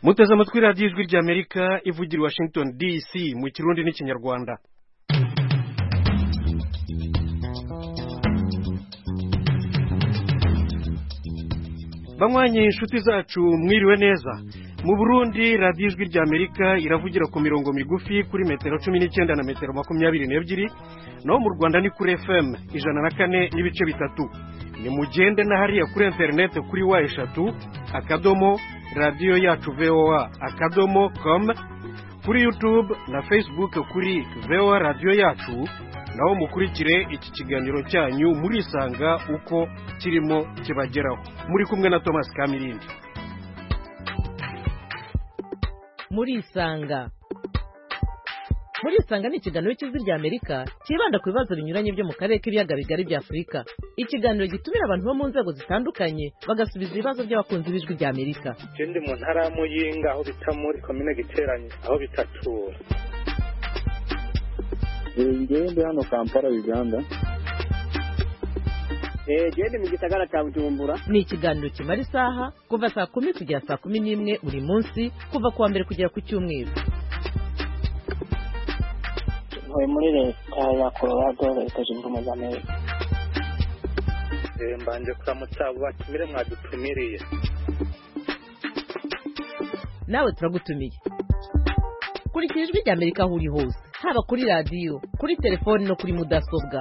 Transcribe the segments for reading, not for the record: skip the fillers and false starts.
muteze amatwi radiyo ijwi ry'Amerika ivugira i Washington DC mu Kirundi n'Ikinyarwanda. Bamwanye inshuti zacu mwiriwe neza. Mu Burundi radiyo ijwi ry'Amerika iravugira ku mirongo migufi kuri metero 19 na metero 22, naho mu Rwanda ni kuri FM 104 n'ibice bitatu. Ni mugende na hariya kuri internet kuri wa eshatu akadomo radio yacu voa.com, kuri YouTube na Facebook kuri VOA radio yacu, naho mukurikire iki kiganiro cyanyu murisanga uko kirimo kibageraho. Muri kumwe na Thomas Kamirindi. Murisanga ni ikiganiro cy'ijwi ry'Amerika kibanda ku bibazo binyuranye byo mu karere k'ibiyaga bigari bya Afurika. Ikiganiro gitumira abantu bo mu nzego zitandukanye bagasubiza ibibazo by'abakunzi b'ijwi ry'Amerika. Ndi mu ntara ya Muyinga aho bita muri komine Giteranye aho bitatura. Ndi hano Kampala Uganda. Ndi mu gisagara cya Bujumbura. Ni ikiganiro kimara isaha kuva saa 10 kugera saa 11 buri munsi kuva kuwa mbere kugera ku cyumweru. Muri leta ya Colorado leta zunze ubumwe za Amerika. Mbanje kuramutsa abo batumire mwadutumiriye. Nawe turagutumiye. Kurikira ijwi ry'Amerika aho uri hose, haba kuri radio, kuri telefone no kuri mudasobwa.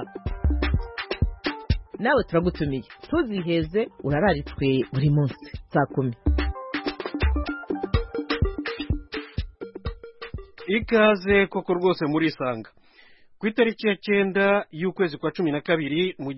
Nawe turagutumiye. Tuziheze urararitswe buri munsi saa 10. Ikaze koko rwose murisanga. Ku itariki ya 9 y'ukwezi kwa 12 mu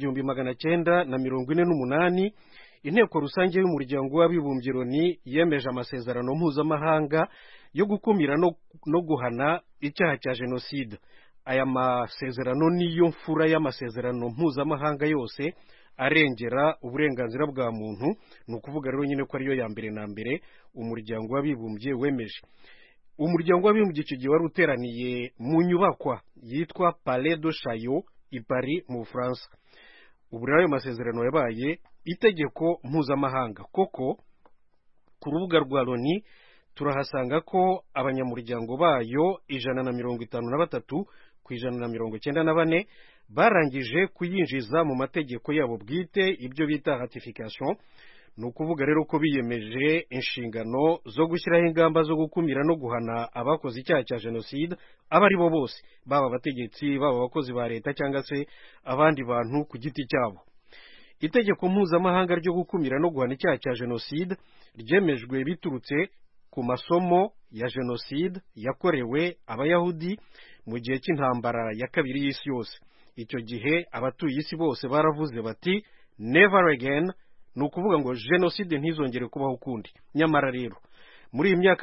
1948 inteko rusange y'umuryango w'abibumbye Loni yemeje amasezerano mpuzamahanga yo gukumira no guhana icyaha cya jenoside. Aya masezerano niyo mfura y'amasezerano mpuzamahanga yose arengera uburenganzira bwa muntu, ni ukuvuga rero nyine ko ariyo ya mbere na mbere umuryango w'abibumbye wemeje. Umuryango w'abibumbye icyo gihe wari uteraniye mu nyubakwa yitwa Palais de Chaillot i Paris mu Bufaransa. Ubu rero ayo masezerano yabaye itegeko mpuzamahanga. Koko ku rubuga rwa Loni turahasanga ko abanyamuryango bayo 153 ku 194 barangije kuyinjiza mu mategeko yabo bwite, ibyo bita ratification. Ni ukuvuga rero ko biyemeje inshingano zo gushyiraho ingamba zo gukumira no guhana abakoze icyaha cya jenoside, abari bo bose, baba abategetsi, baba abakozi ba leta cyangwa se abandi bantu ku giti cyabo. Itegeko mpuzamahanga ryo gukumira no guhana icyaha cya jenoside ryemejwe biturutse ku masomo ya jenoside yakorewe abayahudi mu gihe cy'intambara ya kabiri y'isi yose. Icyo gihe abatuye isi bose baravuze bati never again, ni ukuvuga ngo jenoside ntizongere kubaho ukundi. Nyamara rero muri iyi myaka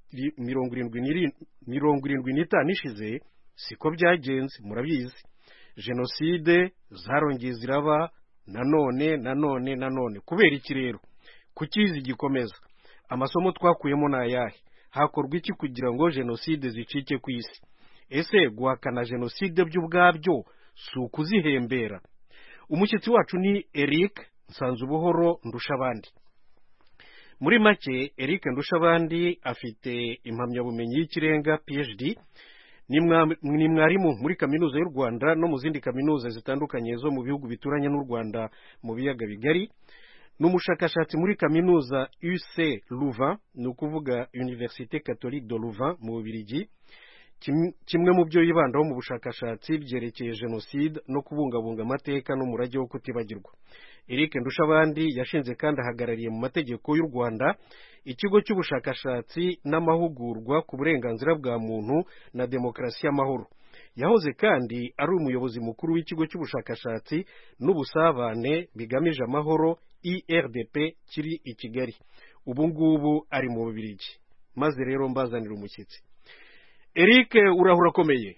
75 ishize siko byagenze, murabizi. Jenoside zarongeye ziraba nanone. Kubera iki rero? Kukizi gikomeza. Amasomo twakuyemo na ayahe? Hakorwa iki kugira ngo jenoside zicike ku isi? Ese guhakana jenoside by'ubwabyo si ukuzihembera? Umushyitsi wacu ni Eric Nsanzubuhoro Ndushabandi. Muri make, Eric Ndushabandi afite impamyabumenyi y'ikirenga PhD, ni mwarimu muri kaminuza y'u Rwanda no mu zindi kaminuza zitandukanye zo mu bihugu bituranye n'u Rwanda mu biyaga bigari. N'umushakashatsi muri kaminuza UC Louvain, ni ukuvuga Université Catholique de Louvain mu Bubiligi. Kimwe mu byo yibandaho mu bushakashatsi byerekeye jenoside no kubungabunga amateka n'umurage wo kutibagirwa. Eric Ndushabandi yashinze kandi ahagarariye mu mategeko y'u Rwanda ikigo cy'ubushakashatsi n'amahugurwa ku burenganzira bwa muntu na demokarasi y'amahoro. Yahoze kandi ari umuyobozi mukuru w'ikigo cy'ubushakashatsi n'ubusabane bigamije amahoro IRDP kiri i Kigali. Ubu ngubu ari mu Bubiligi. Maze rero mbazanira umushyitsi. Eric, urakomeye?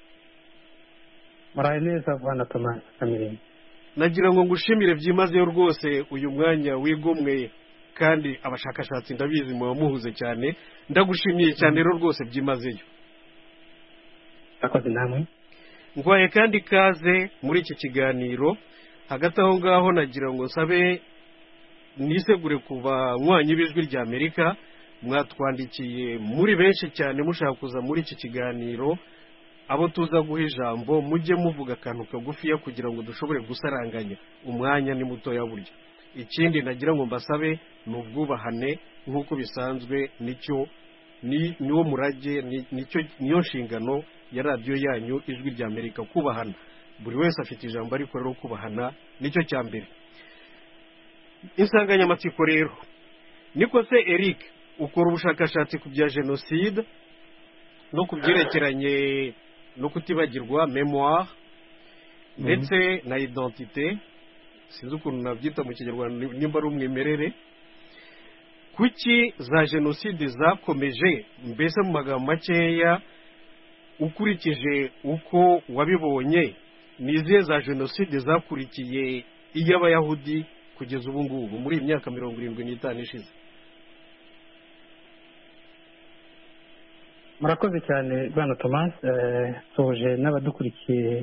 Muraho neza bwana Thomas Kamirindi. Nagira ngo ngushimire byimazeyo rwose uyu mwanya wigomwe, kandi abashakashatsi ndabizi mu muhuze cyane. Ndagushimiye cyane rero rwose byimazeyo. Akoze namwe. Ngwaye kandi kaze muri iki kiganiro. Hagati aho ngaho nagira ngo nsabe nisegure kuba mwanya ibijwi ry'Amerika mwatwandikiye muri benshi cyane mushaka kuza muri iki kiganiro. Abo tuza guha ijambo mujye muvuga akantu kagufiya kugira ngo dushobore gusaranganya, umwanya ni mutoya burya. Ikindi nagira ngo mbasabe ni ubwubahane nk'uko bisanzwe, niwo murage, niyo nshingano ya radiyo yanyu Ijwi ry'Amerika, kubahana. Buri wese afite ijambo, ariko rero kubahana nicyo cya mbere. Insanganyamatsiko rero, niko se Eric ukora ubushakashatsi ku bya jenoside no ku byerekeranye no kutibagirwa, memoire ndetse na identite, sinzi ukuntu nabyita mu Kinyarwanda nimba ari umwimerere. Kuki za jenoside zakomeje? Mbese mu magambo makeya, ukurikije uko wabibonye, ni izihe za jenoside zakurikiye iy'Abayahudi kugeza ubu ngubu muri iyi myaka 75 ishize? murakoze cyane bwana Thomas. Soje n'abadukurikiye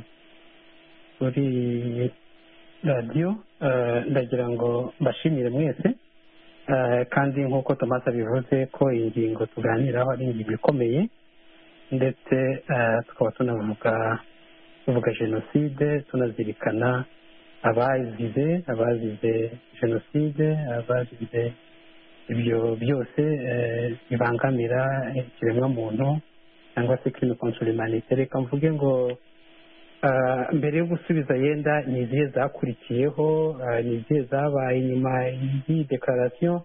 kuri radiyo, ndagira ngo mbashimire mwese, kandi nk'uko Thomas abivuze ko iyi ngingo tuganiraho ari ingingo ikomeye, ndetse tukaba tuvuga jenoside, tunazirikana abazize jenoside, abazize ibyo byose bibangamira ikiremwamuntu cyangwa se crime contre l'humanité. Reka mvuge ngo mbere yo gusubiza yenda ni izihe zakurikiyeho, ni izihe zabaye nyuma y'iyi declaration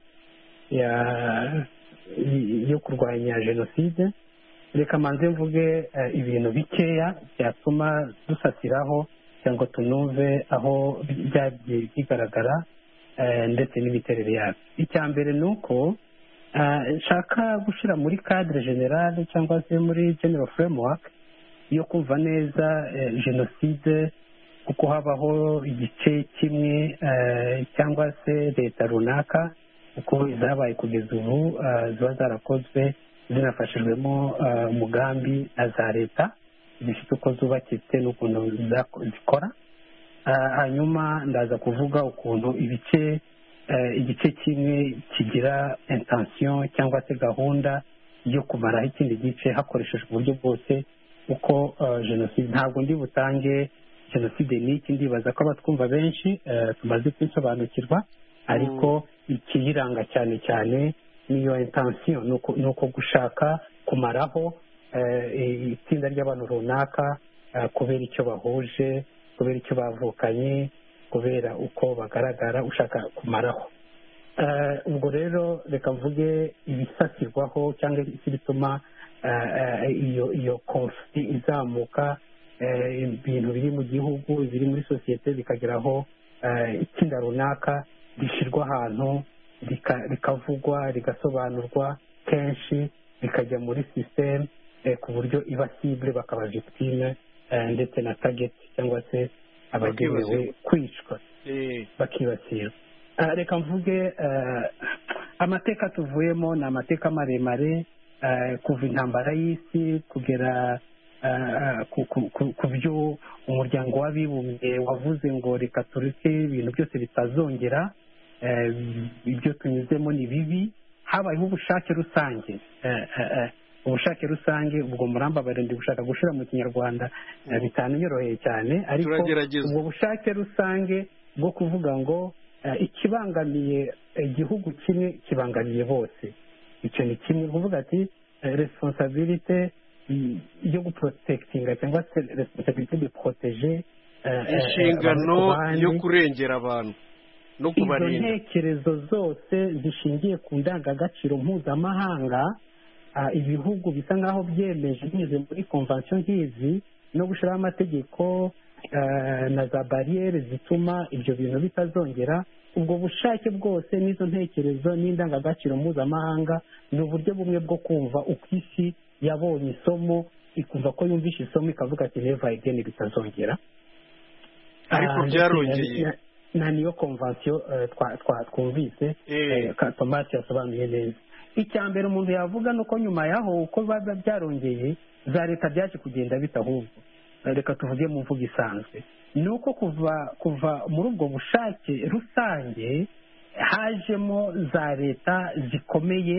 yo kurwanya jenoside. Reka manze mvuge ibintu bikeya byatuma dusatiraho cyangwa tunumve aho byagiye bigaragara ndetse n'imiterere yabyo. Icya mbere ni uko nshaka gushyira muri cadre generale cyangwa se muri general framework yo kumva neza jenoside, kuko habaho igice kimwe cyangwa se leta runaka uko zabaye kugeza ubu ziba zarakozwe zinafashijwemo umugambi na za leta zifite uko zubakitse n'ukuntu zikora. Hanyuma ndaza kuvuga ukuntu igice kimwe kigira intention cyangwa se gahunda yo kumaraho ikindi gice hakoreshejwe uburyo bwose uko jenoside. Ntabwo ndi butange jenoside n'iki, ndibaza ko abatwumva benshi tumaze kwisobanukirwa, ariko ikiyiranga cyane cyane niyo intention, ni uko gushaka kumaraho itsinda ry'abantu runaka kubera icyo bahuje, kubera icyo bavukanye, kubera uko bagaragara, ushaka kumaraho. Ubwo rero reka mvuge ibisasirwaho cyangwa ibituma iyo konflikt izamuka, ibintu biri mu gihugu, biri muri sosiyete, bikageraho itsinda runaka rishyirwa ahantu rikavugwa, rigasobanurwa kenshi, rikajya muri systeme ku buryo iba cible, bakaba victime ndetse na target cyangwa se abagenewe kwicwa, bakibasira. Reka mvuge amateka tuvuyemo ni amateka maremare, kuva intambara y'isi kugera ku byo umuryango w'abibumbye wavuze ngo reka tureke ibintu byose bitazongera, ibyo tunyuzemo ni bibi. Habayeho ubushake rusange, ubushake rusange, ubwo murambabarira ndi gushaka gushira mu Kinyarwanda bitananyoroheye cyane, ariko ubwo bushake rusange bwo kuvuga ngo ikibangamiye igihugu kimwe kibangamiye bose. Icyo ni kimwe, kuvuga ati responsabilité yo guprotectinga cyangwa se responsabilité de protéger, inshingano yo kurengera abantu no kubarinda. Izo ntekerezo zose zishingiye ku ndangagaciro mpuzamahanga, ibihugu bisa nk'aho byemeje binyuze muri konvansiyo nk'izi, no gushyiraho amategeko na za bariyeri zituma ibyo bintu bitazongera. Ubwo bushake bwose n'izo ntekerezo n'indangagaciro mpuzamahanga ni uburyo bumwe bwo kumva uko isi yabonye isomo, ikumva ko yumvishe isomo, ikavuga ati never again bitazongera. Ariko byarongeye na niyo konvansiyo twumvise Thomas yasobanuye neza. Icya mbere umuntu yavuga nuko nyuma yaho uko biba byarongeye, za leta byaje kugenda bitahubwo. Reka tuvuge mu mvugo isanzwe, ni uko kuva muri ubwo bushake rusange hajemo za leta zikomeye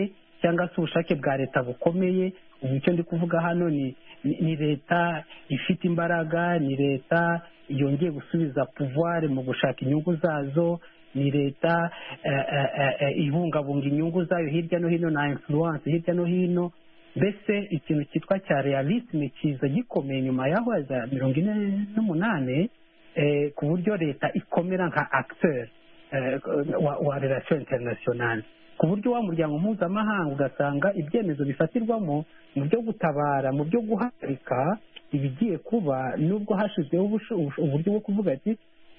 cyangwa se ubushake bwa leta bukomeye. ubu icyo ndi kuvuga hano ni leta ifite imbaraga, ni leta yongeye gusubiza pouvoir mu gushaka inyungu zazo, ni leta ibungabunga inyungu zayo hirya no hino na influence hirya no hino. mbese ikintu cyitwa cya realisme kiza gikomeye nyuma yaho za 48 ku buryo leta ikomera nka acteur wa relation internationale, ku buryo wa muryango mpuzamahanga ugasanga ibyemezo bifatirwamo mu byo gutabara, mu byo guhagarika ibigiye kuba, nubwo hashyizweho uburyo bwo kuvuga ati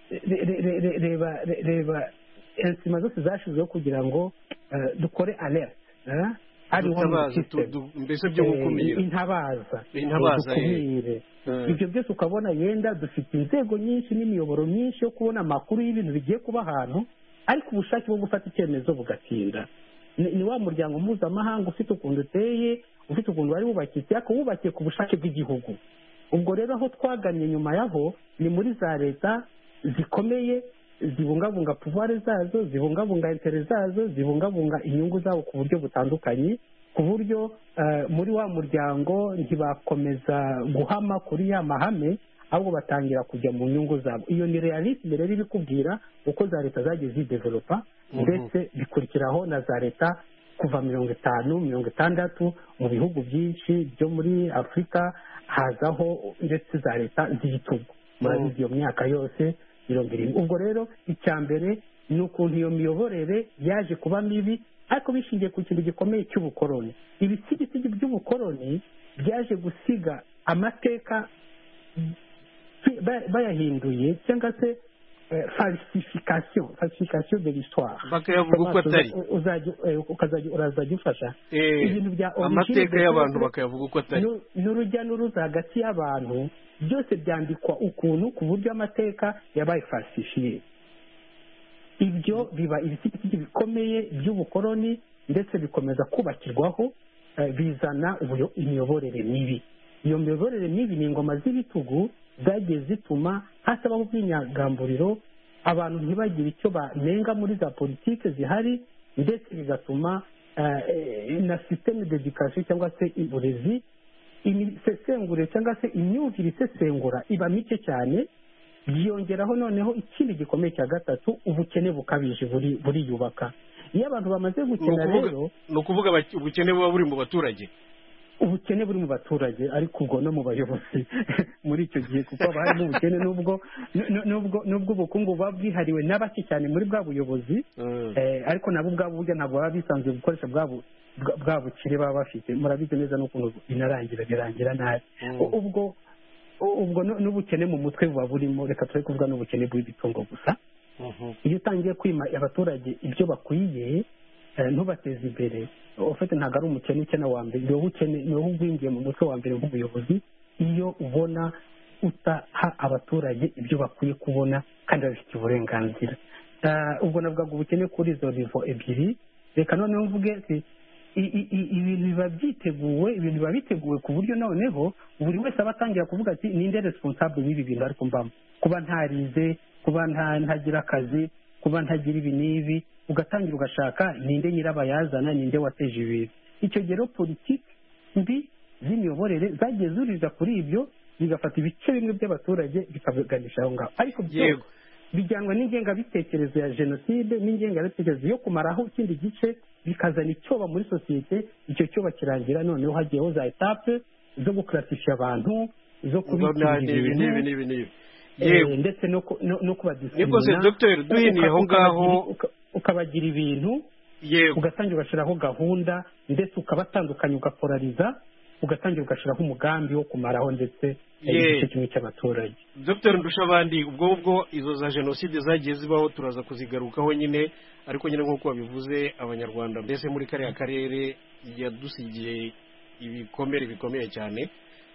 reba insima zose zashyizweho kugira ngo dukore alert, mbese byo gukumira intabaza dukumire. ibyo byose ukabona yenda dufite inzego nyinshi n'imiyoboro myinshi yo kubona amakuru y'ibintu bigiye kuba ahantu, ariko ubushake bwo gufata icyemezo bugatinda. ni wa muryango mpuzamahanga ufite ukuntu uteye, ufite ukuntu wari wubakiye, ariko wubakiye ku bushake bw'igihugu. ubwo rero aho twagannye nyuma yaho ni muri za leta zikomeye zibungabunga pouvoir zazo, zibungabunga intere zazo, zibungabunga inyungu zabo ku buryo butandukanye, ku buryo muri wa muryango ntibakomeza guhama kuri ya mahame, ahubwo batangira kujya mu nyungu zabo. iyo ni realisme rero ibikubwira uko za leta zagiye zidevelopa, ndetse bikurikiraho na za leta kuva 50-60 mu bihugu byinshi byo muri Afurika, hazaho ndetse za leta z'ibitugu murabizi iyo myaka yose 70. ubwo rero icya mbere ni ukuntu iyo miyoborere yaje kuba mibi, ariko bishingiye ku kintu gikomeye cy'ubukoloni. ibisigisigi by'ubukoloni byaje gusiga amateka bayahinduye, cyangwa se falsification de l'histoire, bakayavuga uko atari, urazajya ufasha ibintu bya amateka y'abantu bakayavuga uko atari, n'urujya n'uruza hagati y'abantu byose byandikwa ukuntu, ku buryo amateka yabaye falsifiye. ibyo biba ibisigisigi bikomeye by'ubukoloni, ndetse bikomeza kubakirwaho, bizana imiyoborere mibi. iyo miyoborere mibi ni ingoma z'ibitugu zagiye zituma hasabaho ubwinyagamburiro, abantu ntibagire icyo banenga muri za politike zihari, ndetse bigatuma na systeme d'education cyangwa se uburezi, imisesengure cyangwa se imyumvire isesengura iba mike cyane. byiyongeraho noneho ikindi gikomeye cya gatatu, ubukene bukabije buriyubaka. iyo abantu bamaze gukena rero, ni ukuvuga ubukene buba buri mu baturage, ubukene buri mu baturage, ariko ubwo no mu bayobozi muri icyo gihe, kuko haba harimo ubukene, nubwo ubukungu buba bwihariwe na bake cyane muri bwa buyobozi, ariko nabo ubwabo burya ntabwo baba bisanzwe gukoresha bwa bukire baba bafite. murabizi neza n'ukuntu birangira nabi. ubwo n'ubukene mu mutwe buba burimo. reka turi kuvuga n'ubukene bw'ibitungo gusa. iyo utangiye kwima abaturage ibyo bakwiye, ntubateze imbere, ufite ntabwo ari umukene ukena wa mbere, ni wowe ugwingiye mu mutwe wa mbere nk'umuyobozi. iyo ubona utaha abaturage ibyo bakwiye kubona kandi babifitiye uburenganzira, ubwo navuga ubukene kuri izo nivo ebyiri. reka noneho mvuge ibintu biba biteguwe ku buryo noneho buri wese aba atangira kuvuga ati ninde responsable y'ibi bintu ariko mbamo, kuba ntarize, kuba ntagira akazi, kuba ntagira ibi n'ibi, ugatangira ugashaka ninde nyirabayazana, ninde wateje ibintu. icyo gihe rero politiki mbi z'imiyoborere zagiye zuririza kuri ibyo, bigafata ibice bimwe by'abaturage bikaganisha aho ngaho. ariko byose bijyanwa n'ingengabitekerezo ya jenoside, n'ingengabitekerezo yo kumaraho ikindi gice, bikazana icyoba muri sosiyete. icyo cyoba kirangira noneho hagiyeho za etape zo gukarasisha abantu, zo kubikira ibintu, ndetse no kubadisipurina. niko se Dr. duhiniye aho ngaho, ukabagira ibintu, ugatangira ugashyiraho gahunda, ndetse ukabatandukanya, ugapolariza, ugatangira ugashyiraho umugambi wo kumaraho ndetse igice kimwe cy'abaturage. Dr. Ndushabandi, ubwo izo za jenoside zagiye zibaho turaza kuzigarukaho nyine, ariko nyine nk'uko wabivuze, abanyarwanda mbese muri kariya karere yadusigiye ibikomere bikomeye cyane,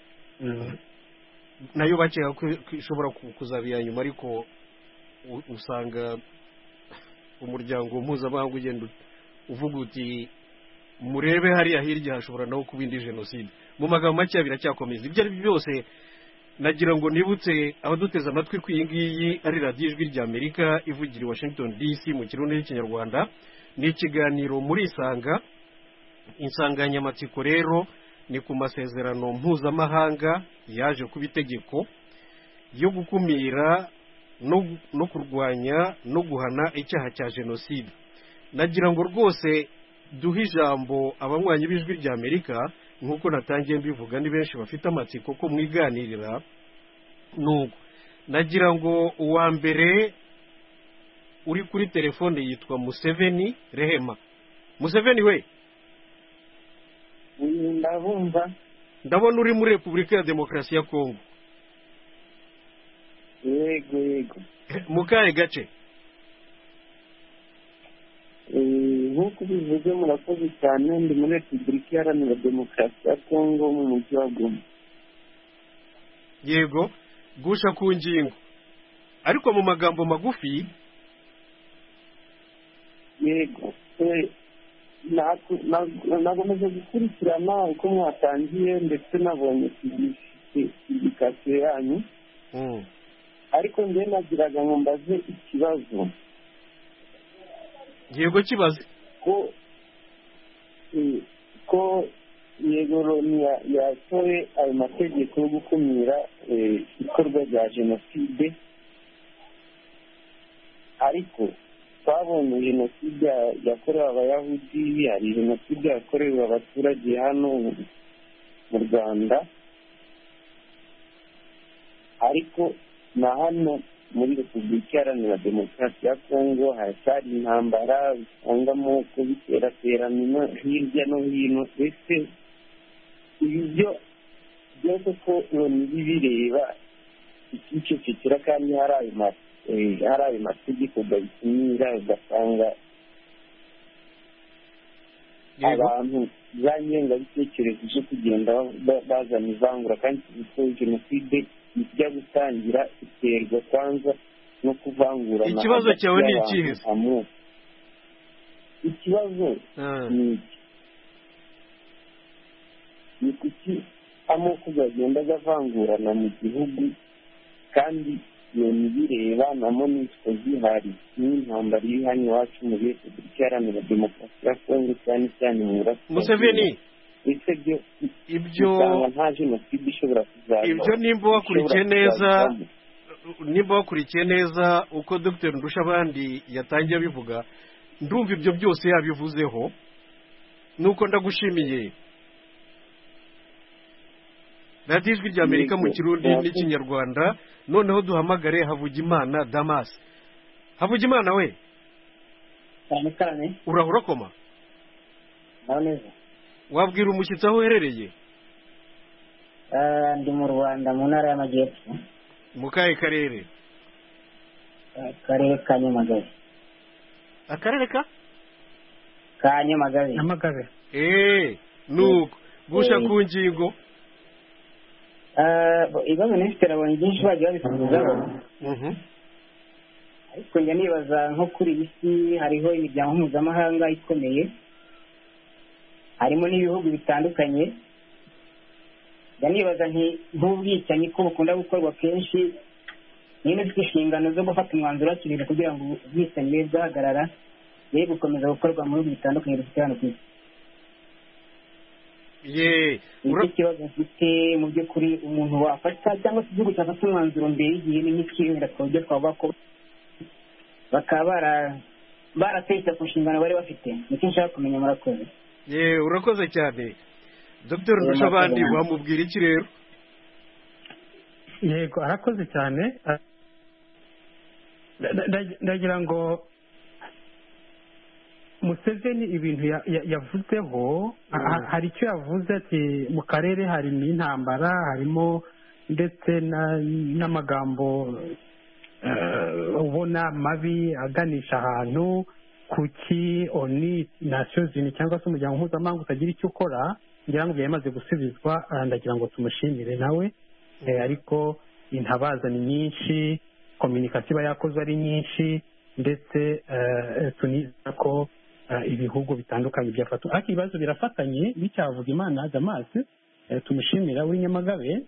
nayo bakeka ko ishobora kuzabira nyuma, ariko usanga umuryango mpuzamahanga ugenda uvuga uti murebe hariya hirya hashobora naho kuba indi jenoside. mu magambo make biracyakomeza. ibyo ari byo byose nagira ngo nibutse abaduteze amatwi ko iyi ngiyi ari radiyo ijwi ry'Amerika ivugira i Washington DC mu kirundi n'ikinyarwanda. ni ikiganiro muri Isanga, insanganyamatsiko rero ni ku masezerano mpuzamahanga yaje kuba itegeko yo gukumira no kurwanya no guhana icyaha cya jenoside. Nagira ngo rwose duhe ijambo abanywanyi b'ijwi rya Amerika, nk'uko natangiye mbivuga ni benshi bafite amatsiko ko mwiganirira. Nuko nagira ngo uwa mbere uri kuri telefone yitwa Museveni Rehema. Museveni we, ndabumva. ndabona uri muri Repubulika ya Demokarasi ya Kongo. Yego Mu kahe gace? nk'uko bivuze murakoze cyane. Ndi muri Repubulika Iharanira Demokarasi ya Kongo mu mujyi wa Goma. Yego, gusha ku ngingo ariko mu magambo magufi. Yego, nagomeje gukurikirana uko mwatangiye ndetse nabonye publikasiyo yanyu. Ariko njye nagiraga ngo mbaze ikibazo. Yego, kibaze. ko yego Loni yasohoye ayo mategeko yo gukumira ikorwa rya jenoside, ariko twabonye jenoside yakorewe abayahudi, hari jenoside yakorewe abaturage hano mu Rwanda, ariko na hano muri Repubulika Iharanira Demokarasi ya Kongo haracyari intambara, usanga amoko biteraterana hirya no hino. Ese ibi byose ko Loni bireba ikicecekera kandi hari ayo mategeko gabitumira, ugasanga abantu za ngengabitekerezo zo kugenda bazana ivangura, kandi ko jenoside ijya gutangira iterwa kwanza no kuvangura. Ikibazo cyawe ni ikihe? Ikibazo ni kuki amoko agenda avangurana mu gihugu kandi Loni bireba na MONUSCO zihari, n'intambara iri hano iwacu muri Repubulika Iharanira Demokarasi ya Kongo, cyane cyane mu Burasirazuba. Museveni, ibyo nta jenoside ishobora kuzaba. Ibyo nimba wakurikiye neza uko Dr Ndushabandi yatangiye abivuga, ndumva ibyo byose yabivuzeho. Nuko ndagushimiye. Radio Ijwi rya Amerika mu Kirundi n'Ikinyarwanda. Noneho duhamagare Havugimana Damas. Havugimana we, cyane urahura koma? Neza. Wabwira umushyitsi aho uherereye? Ndi mu Rwanda mu ntara y'Amajyepfo. Mu kahe karere? Akarere ka Nyamagabe. Akarere ka Nyamagabe. Nuko gusha ku ngingo. Ibibazo n'ifitira abantu byinshi bagiye babisubizaho. Ariko njya nibaza nko kuri iyi si hariho imiryango mpuzamahanga ikomeye, harimo n'ibihugu bitandukanye. Njya nibaza nk'ubwicanyi ko bukunda gukorwa kenshi, niba ufite inshingano zo gufata umwanzuro hakiri kugira ngo ubwicanyi bube bwahagarara, bwe gukomeza gukorwa mu bihugu bitandukanye dufite hano ku isi. Nicyo kibazo mfite mu by'ukuri. Umuntu wafata cyangwa se igihugu cyafata umwanzuro mbere y'igihe ni nk'ikiyongera ku buryo twavuga ko bakaba baratekereza ku nshingano bari bafite. Nicyo nshaka kumenya. Murakoze. Urakoze cyane. Dr Ndushabandi, wamubwira iki rero? Yego, arakoze cyane. Ndagira ngo Museveni ibintu yavuzeho, hari icyo yavuze ati mu karere harimo intambara, harimo ndetse n'amagambo ubona mabi aganisha ahantu. Kuki ONU, Nations Unies cyangwa se umuryango mpuzamahanga utagira icyo ukora? Ngira ngo yamaze gusubizwa, ndagira ngo tumushimire nawe. Ariko intabaza ni nyinshi, kominikasiyo iba yakozwe ari nyinshi, ndetse tuniza ko ibihugu bitandukanye byafata. Ariko ibibazo birafatanye n'icyavuga Imana Damas, tumushimira w'i Nyamagabe.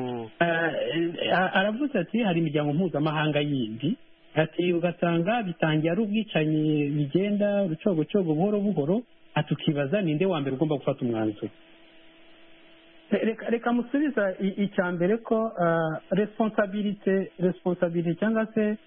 Aravuze ati hari imiryango mpuzamahanga yindi, ati ugasanga bitangiye ari ubwicanyi bigenda rucogocogo buhoro buhoro, tukibaza ninde wa mbere ugomba gufata umwanzuro. Reka musubiza icya mbere ko responsabilité cyangwa se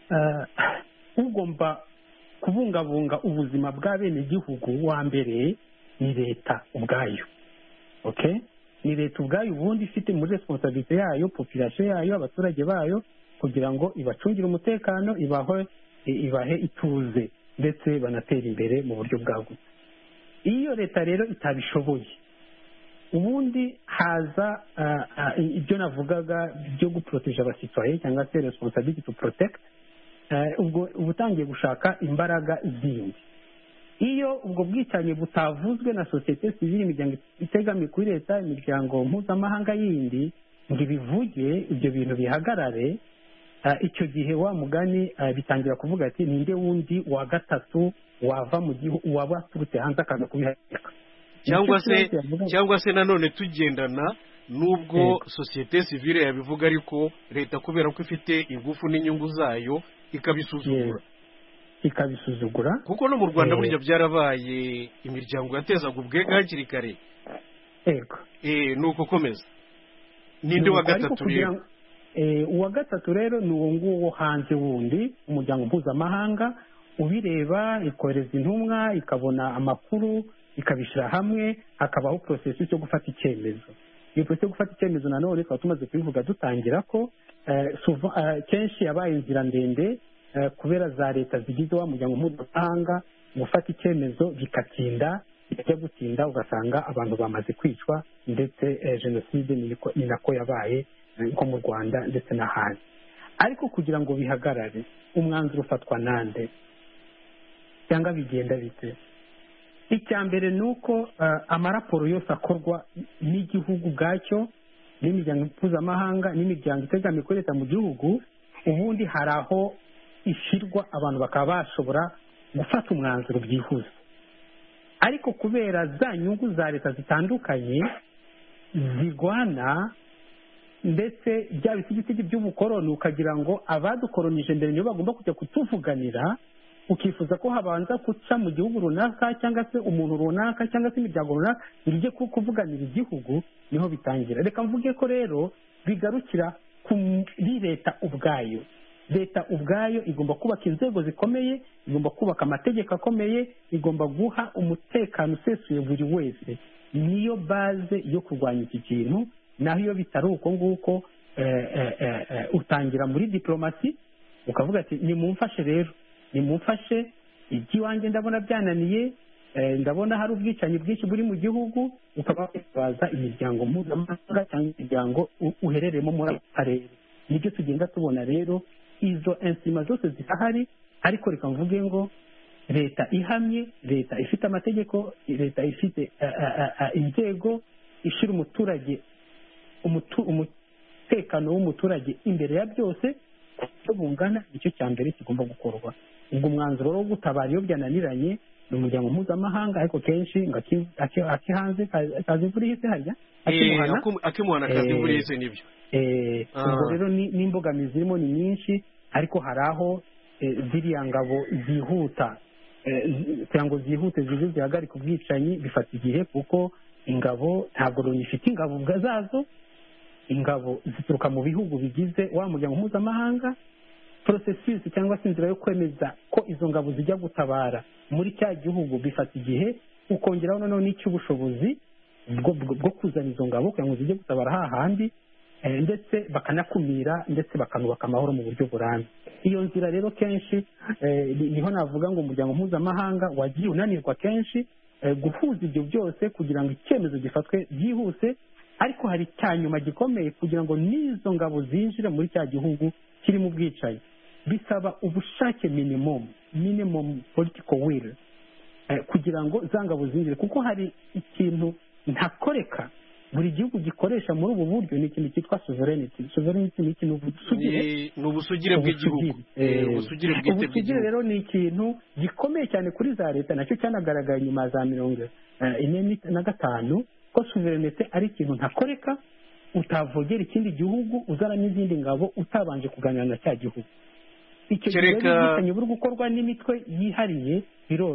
ugomba kubungabunga ubuzima bw'abenegihugu wa mbere ni leta ubwayo. Okay, ni leta ubwayo ubundi ifite muri responsabilité yayo population yayo, abaturage bayo, kugira ngo ibacungire umutekano, ibahe ituze ndetse banatera imbere mu buryo bwagutse. Iyo leta rero itabishoboye, ubundi haza ibyo navugaga byo guproteja abasitwaye cyangwa se responsibility to protect, ubwo ubutangiye gushaka imbaraga zindi. Iyo ubwo bwicanyi butavuzwe na sosiyete sivile, imiryango itegamiye kuri leta, imiryango mpuzamahanga yindi, ngo ibivuge ibyo bintu bihagarare, icyo gihe wa mugani bitangira kuvuga ati ninde wundi wa gatatu wava mu gihugu waba aturutse hanze akaza kubihagarika, cyangwa se nanone tugendana nubwo sosiyete sivile yabivuga, ariko leta kubera ko ifite ingufu n'inyungu zayo ikabisuzugura, kuko no mu Rwanda burya byarabaye, imiryango yatezaga ubwega hakiri kare. Nuko komeza. Ninde wa gatatu rero? Uwa gatatu rero ni uwo nguwo hanze wundi, umuryango mpuzamahanga ubireba, ikohereza intumwa, ikabona amakuru, ikabishyira hamwe, hakabaho processus yo gufata icyemezo. Iyo processus yo gufata icyemezo nanone tukaba tumaze kubivuga dutangira ko kenshi yabaye inzira ndende kubera za leta zigize wa muryango mpuzamahanga, gufata icyemezo bikatinda, bijya gutinda ugasanga abantu bamaze kwicwa, ndetse jenoside ni nako yabaye nko mu Rwanda ndetse n'ahandi. Ariko kugira ngo bihagarare, umwanzuro ufatwa nande cyangwa bigenda bite? Icya mbere ni uko amaraporo yose akorwa n'igihugu bwacyo, n'imiryango mpuzamahanga, n'imiryango itegamiye kuri leta mu gihugu, ubundi hari aho ishyirwa abantu bakaba bashobora gufata umwanzuro byihuse. Ariko kubera za nyungu za leta zitandukanye zirwana, ndetse bya bisigitigi by'ubukoroni, ukagira ngo abadukoronije mbere nibo bagomba kujya kutuvuganira, ukifuza ko habanza guca mu gihugu runaka cyangwa se umuntu runaka cyangwa se imiryango runaka ijye kuvuganira igihugu, niho bitangira. Reka mvuge ko rero bigarukira kuri leta ubwayo. Leta ubwayo igomba kubaka inzego zikomeye, igomba kubaka amategeko akomeye, igomba guha umutekano usesuye buri wese. Niyo baze yo kurwanya iki kintu. Naho iyo bitari uko nguko, utangira muri diplomasi ukavuga ati nimumfashe rero, nimumfashe, iby'iwanjye ndabona byananiye, ndabona hari ubwicanyi bwinshi buri mu gihugu, ukaba waza imiryango mpuzamahanga cyangwa imiryango uherereyemo muri ako karere. Nibyo tugenda tubona rero, izo ensima zose zirahari, ariko reka mvuge ngo leta ihamye, leta ifite amategeko, leta ifite inzego, ishyira umuturage umutekano w'umuturage imbere ya byose, kuko bungana, nicyo cya mbere kigomba gukorwa. Ubwo umwanzuro wo gutabara iyo byananiranye ni umuryango mpuzamahanga, ariko kenshi ngo akihanze kazi imvura ihise harya akimuhana kazi imvura ihise. Nibyo ubwo rero n'imbogamizi zirimo ni nyinshi, ariko hari aho ziriya ngabo zihuta kugira ngo zihute zize zihagarika ubwicanyi bifata igihe, kuko ingabo ntabwo Loni ifite ingabo zazo, ingabo zituruka mu bihugu bigize wa muryango mpuzamahanga. Processus cyangwa se inzira yo kwemeza ko izo ngabo zijya gutabara muri cya gihugu bifata igihe, ukongeraho noneho n'icy'ubushobozi bwo kuzana izo ngabo kugira ngo zijye gutabara hahandi, ndetse bakanakumira, ndetse bakanubaka amahoro mu buryo burambye. Iyo nzira rero kenshi niho navuga ngo umuryango mpuzamahanga wagiye unanirwa kenshi guhuza ibyo byose kugira ngo icyemezo gifatwe byihuse. Ariko hari cya nyuma gikomeye, kugira ngo n'izo ngabo zinjire muri cya gihugu kiri mu bwicanyi, bisaba ubushake minimum political will, kugira ngo za ngabo zinjire. Kuko hari ikintu ntakoreka buri gihugu gikoresha muri ubu buryo, ni ikintu cyitwa sovereignty. Sovereignty ni ikintu ubusugire bw'igihugu. Ubusugire rero ni ikintu gikomeye cyane kuri za leta, nacyo cyanagaragaye nyuma za 1945 ko sovereignty ari ikintu ntakoreka, utavogera ikindi gihugu uzana n'izindi ngabo utabanje kuganira na cya gihugu. Icyo gihe buri gukorwa n'imitwe yihariye biroroha,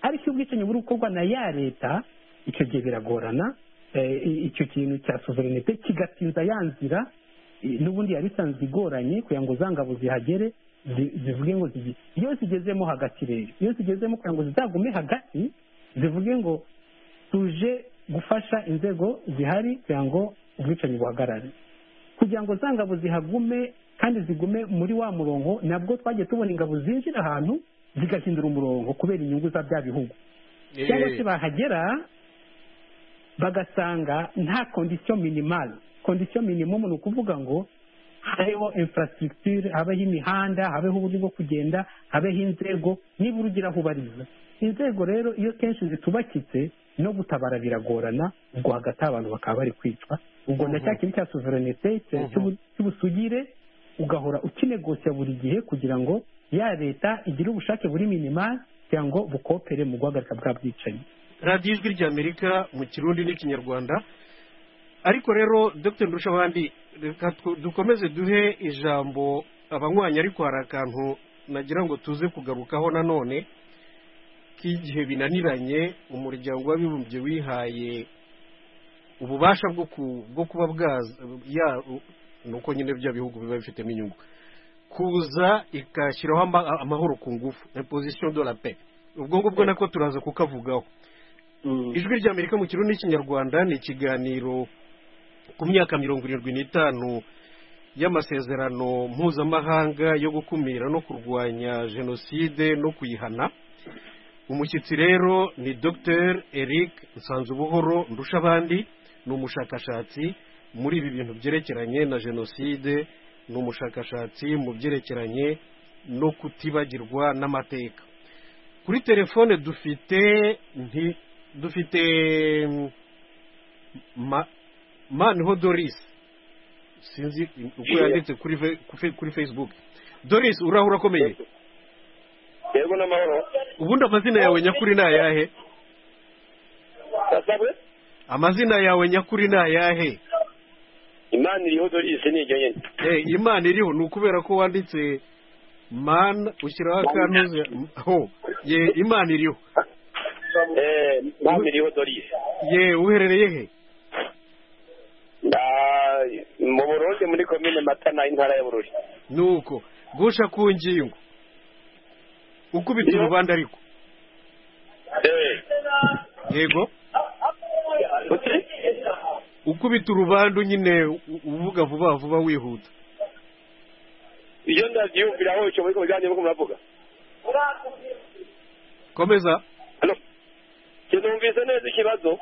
ariko ubwicanyi buri gukorwa na ya leta icyo gihe biragorana icyo kintu cya sovereignite kigatinza ya nzira n'ubundi yari isanzwe igoranye kugira ngo za ngabo zihagere zivuge ngo iyo zigezemo hagati rero iyo zigezemo kugira ngo zizagume hagati zivuge ngo tuje gufasha inzego zihari kugira ngo ubwicanyi buhagarare kugira ngo za ngabo zihagume kandi zigume muri wa murongo nabwo twagiye tubona ingabo zinjira ahantu zigahindura umurongo kubera inyungu za bya bihugu cyangwa se bahagera bagasanga nta kondisiyo minimale kondisiyo minimumu ni ukuvuga ngo habeho infrastructure habeho imihanda habeho uburyo bwo kugenda habeho inzego niba urugira aho ubariza inzego rero iyo kenshi zitubakitse no gutabara biragorana ubwo hagati abantu bakaba bari kwicwa ubwo na cya kintu cya sovereignite cy'ubusugire ugahora ukinegosya buri gihe kugira ngo ya leta igire ubushake buri minimale kugira ngo bukopere mu guhagarika bwa bwicanyi. radiyo ijwi ry'amerika mu kirundi n'ikinyarwanda. Ariko rero Dr Ndushabandi reka dukomeze duhe ijambo abanywanyi ariko hari akantu nagira ngo tuze kugarukaho nanone k'igihe binaniranye umuryango w'abibumbye wihaye ububasha bwo kuba bwaza nuko nyine bya bihugu biba bifitemo inyungu kuza ikashyiraho amahoro ku ngufu imposition de la paix ubwo ngubwo nako turaza kukavugaho. Ijwi ry'Amerika mu kirundi n'ikinyarwanda ni ikiganiro ku myaka 75 y'amasezerano mpuzamahanga yo gukumira no kurwanya jenoside no kuyihana. Umushyitsi rero ni Dr Eric Nsanzubuhoro Ndushabandi, ni umushakashatsi muri ibi bintu byerekeranye na jenoside, ni umushakashatsi mu byerekeranye no kutibagirwa n'amateka. Kuri telefone dufite Manho Doris, sinzi uko yanditse kuri Facebook. Doris, urahura komeye? Yego n'amahoro. Ubundi amazina yawe nyakuri ni ayahe? Tasabwe? Amazina yawe nyakuri ni ayahe? Imana iriho Doris ni ijyo nyene. Imana iriho ni ukubera ko wanditse man ushyiraho akantuze ho ye Imana iriho. Imana iriho Doris. Ye uherereye he? Mu Burundi muri komine Matana intara ya Bururi. Nuko gusha ku ngingo ukubita urubanda ariko yego ukubita urubanda nyine uvuga vuba vuba wihuta. Iyo ndavyumviraho cyo muri kujanye mu muravuga komeza. Allo kinumvise neza ikibazo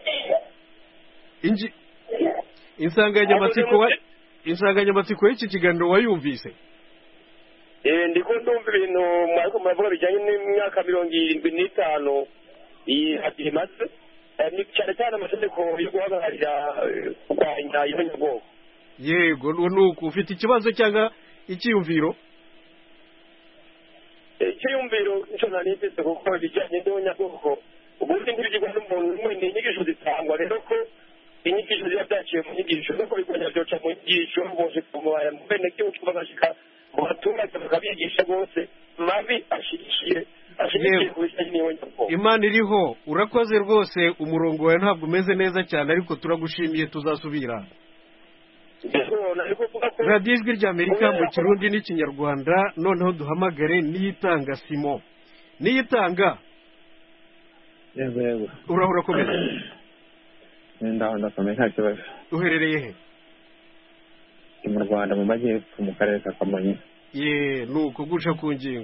insanganyamatsiko y'iki kiganiro wayumvise? Ndiko ndumva ibintu mwariko muravuga bijyanye n'imyaka 75 imaze ni cyane cyane amategeko yo guhagararira kurwanya ihonyabwoko. Yego nuko ufite ikibazo cyangwa icyiyumviro? Icyiyumviro nicyo nari mfite kuko bijyanye n'ihonyabwoko ubundi ntibigirwa n'umuntu umwe, ni inyigisho zitangwa rero ko inyigisho ziba byaciye mu nyigisho no kubikonya byoca mu nyigisho bose kumubaya mu bene gihugu bagashika mu baturage bakabigisha bose mabi ashigikiye ku bijyanye n'ihonyabwoko. Imana iriho, urakoze rwose, umurongo wawe ntabwo umeze neza cyane ariko turagushimiye, tuzasubira. radiyo ijwi ry'Amerika mu kirundi n'ikinyarwanda. Noneho duhamagare Niyitanga Simon. Niyitanga, yego urahura komeza? ndakomeye nta kibazo. Uherereye he? Mu Rwanda mu majyepfo mu karere ka Kamonyi. Nuko guca ku ngingo.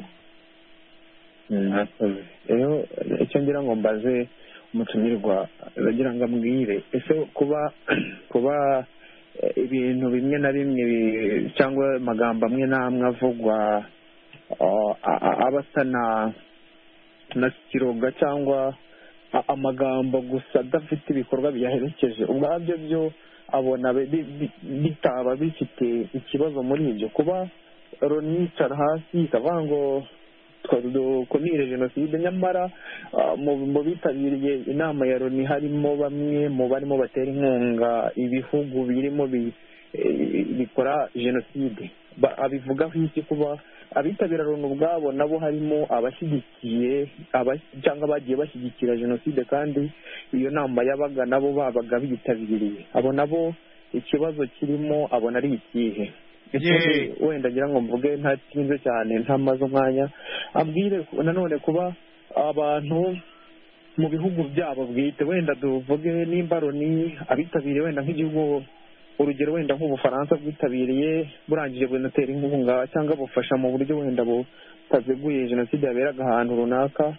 Rero icyo ngira ngo mbaze umutumirwa bagira ngo ambwire ese kuba ibintu bimwe na bimwe cyangwa amagambo amwe n'amwe avugwa abasa na kiroga cyangwa amagambo gusa adafite ibikorwa biyaherekeje, ubwabyo byo abona bitaba bifite ikibazo muri ibyo. kuba Loni yicara hasi ikavuga ngo dukumire jenoside, nyamara mu bitabiriye inama ya Loni harimo bamwe mu barimo batera inkunga ibihugu birimo bikora jenoside. Abivugaho iki kuba abitabira loni ubwabo nabo harimo abashyigikiye cyangwa bagiye bashyigikira jenoside kandi iyo nama yabaga nabo babaga bitabiriye, abo nabo ikibazo kirimo abona ari ikihe? Wenda ngira ngo mvuge ntatinze cyane ntamaze umwanya, abwire nanone kuba abantu mu bihugu byabo bwite, wenda tuvuge nimba loni abitabiriye wenda nk'igihugu, urugero wenda nk'ubufaransa bwitabiriye burangije bunatera inkunga cyangwa bufasha mu buryo wenda butazeguye jenoside yaberaga ahantu runaka,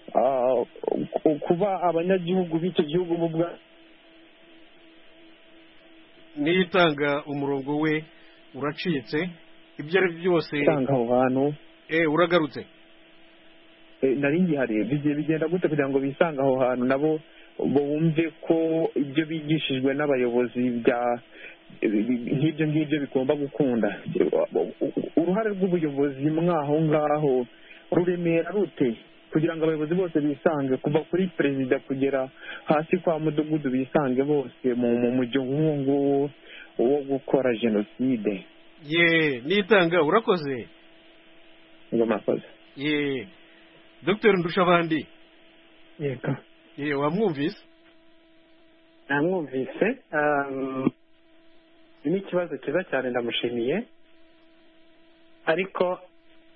kuba abanyagihugu b'icyo gihugu niyitanga umurongo we uracitse, ibyo ari byose utanga aho hantu. Uragarutse? Nari ngihari, bigenda gute kugira ngo bisange aho hantu nabo bumve ko ibyo bigishijwe n'abayobozi nk'ibyo ngibyo bigomba gukunda? Uruhare rw'ubuyobozi mwaho ngaho ruremera rute kugira ngo abayobozi bose bisange, kuva kuri perezida kugera hasi kwa mudugudu bisange bose mu mujyo nk'uwo nguwo wo gukora jenoside? Nitanga urakoze. Ngo murakoze. Dr. Ndushabandi. Yego. Wamwumvise? Namwumvise. Ni ikibazo cyiza cyane, ndamushimiye, ariko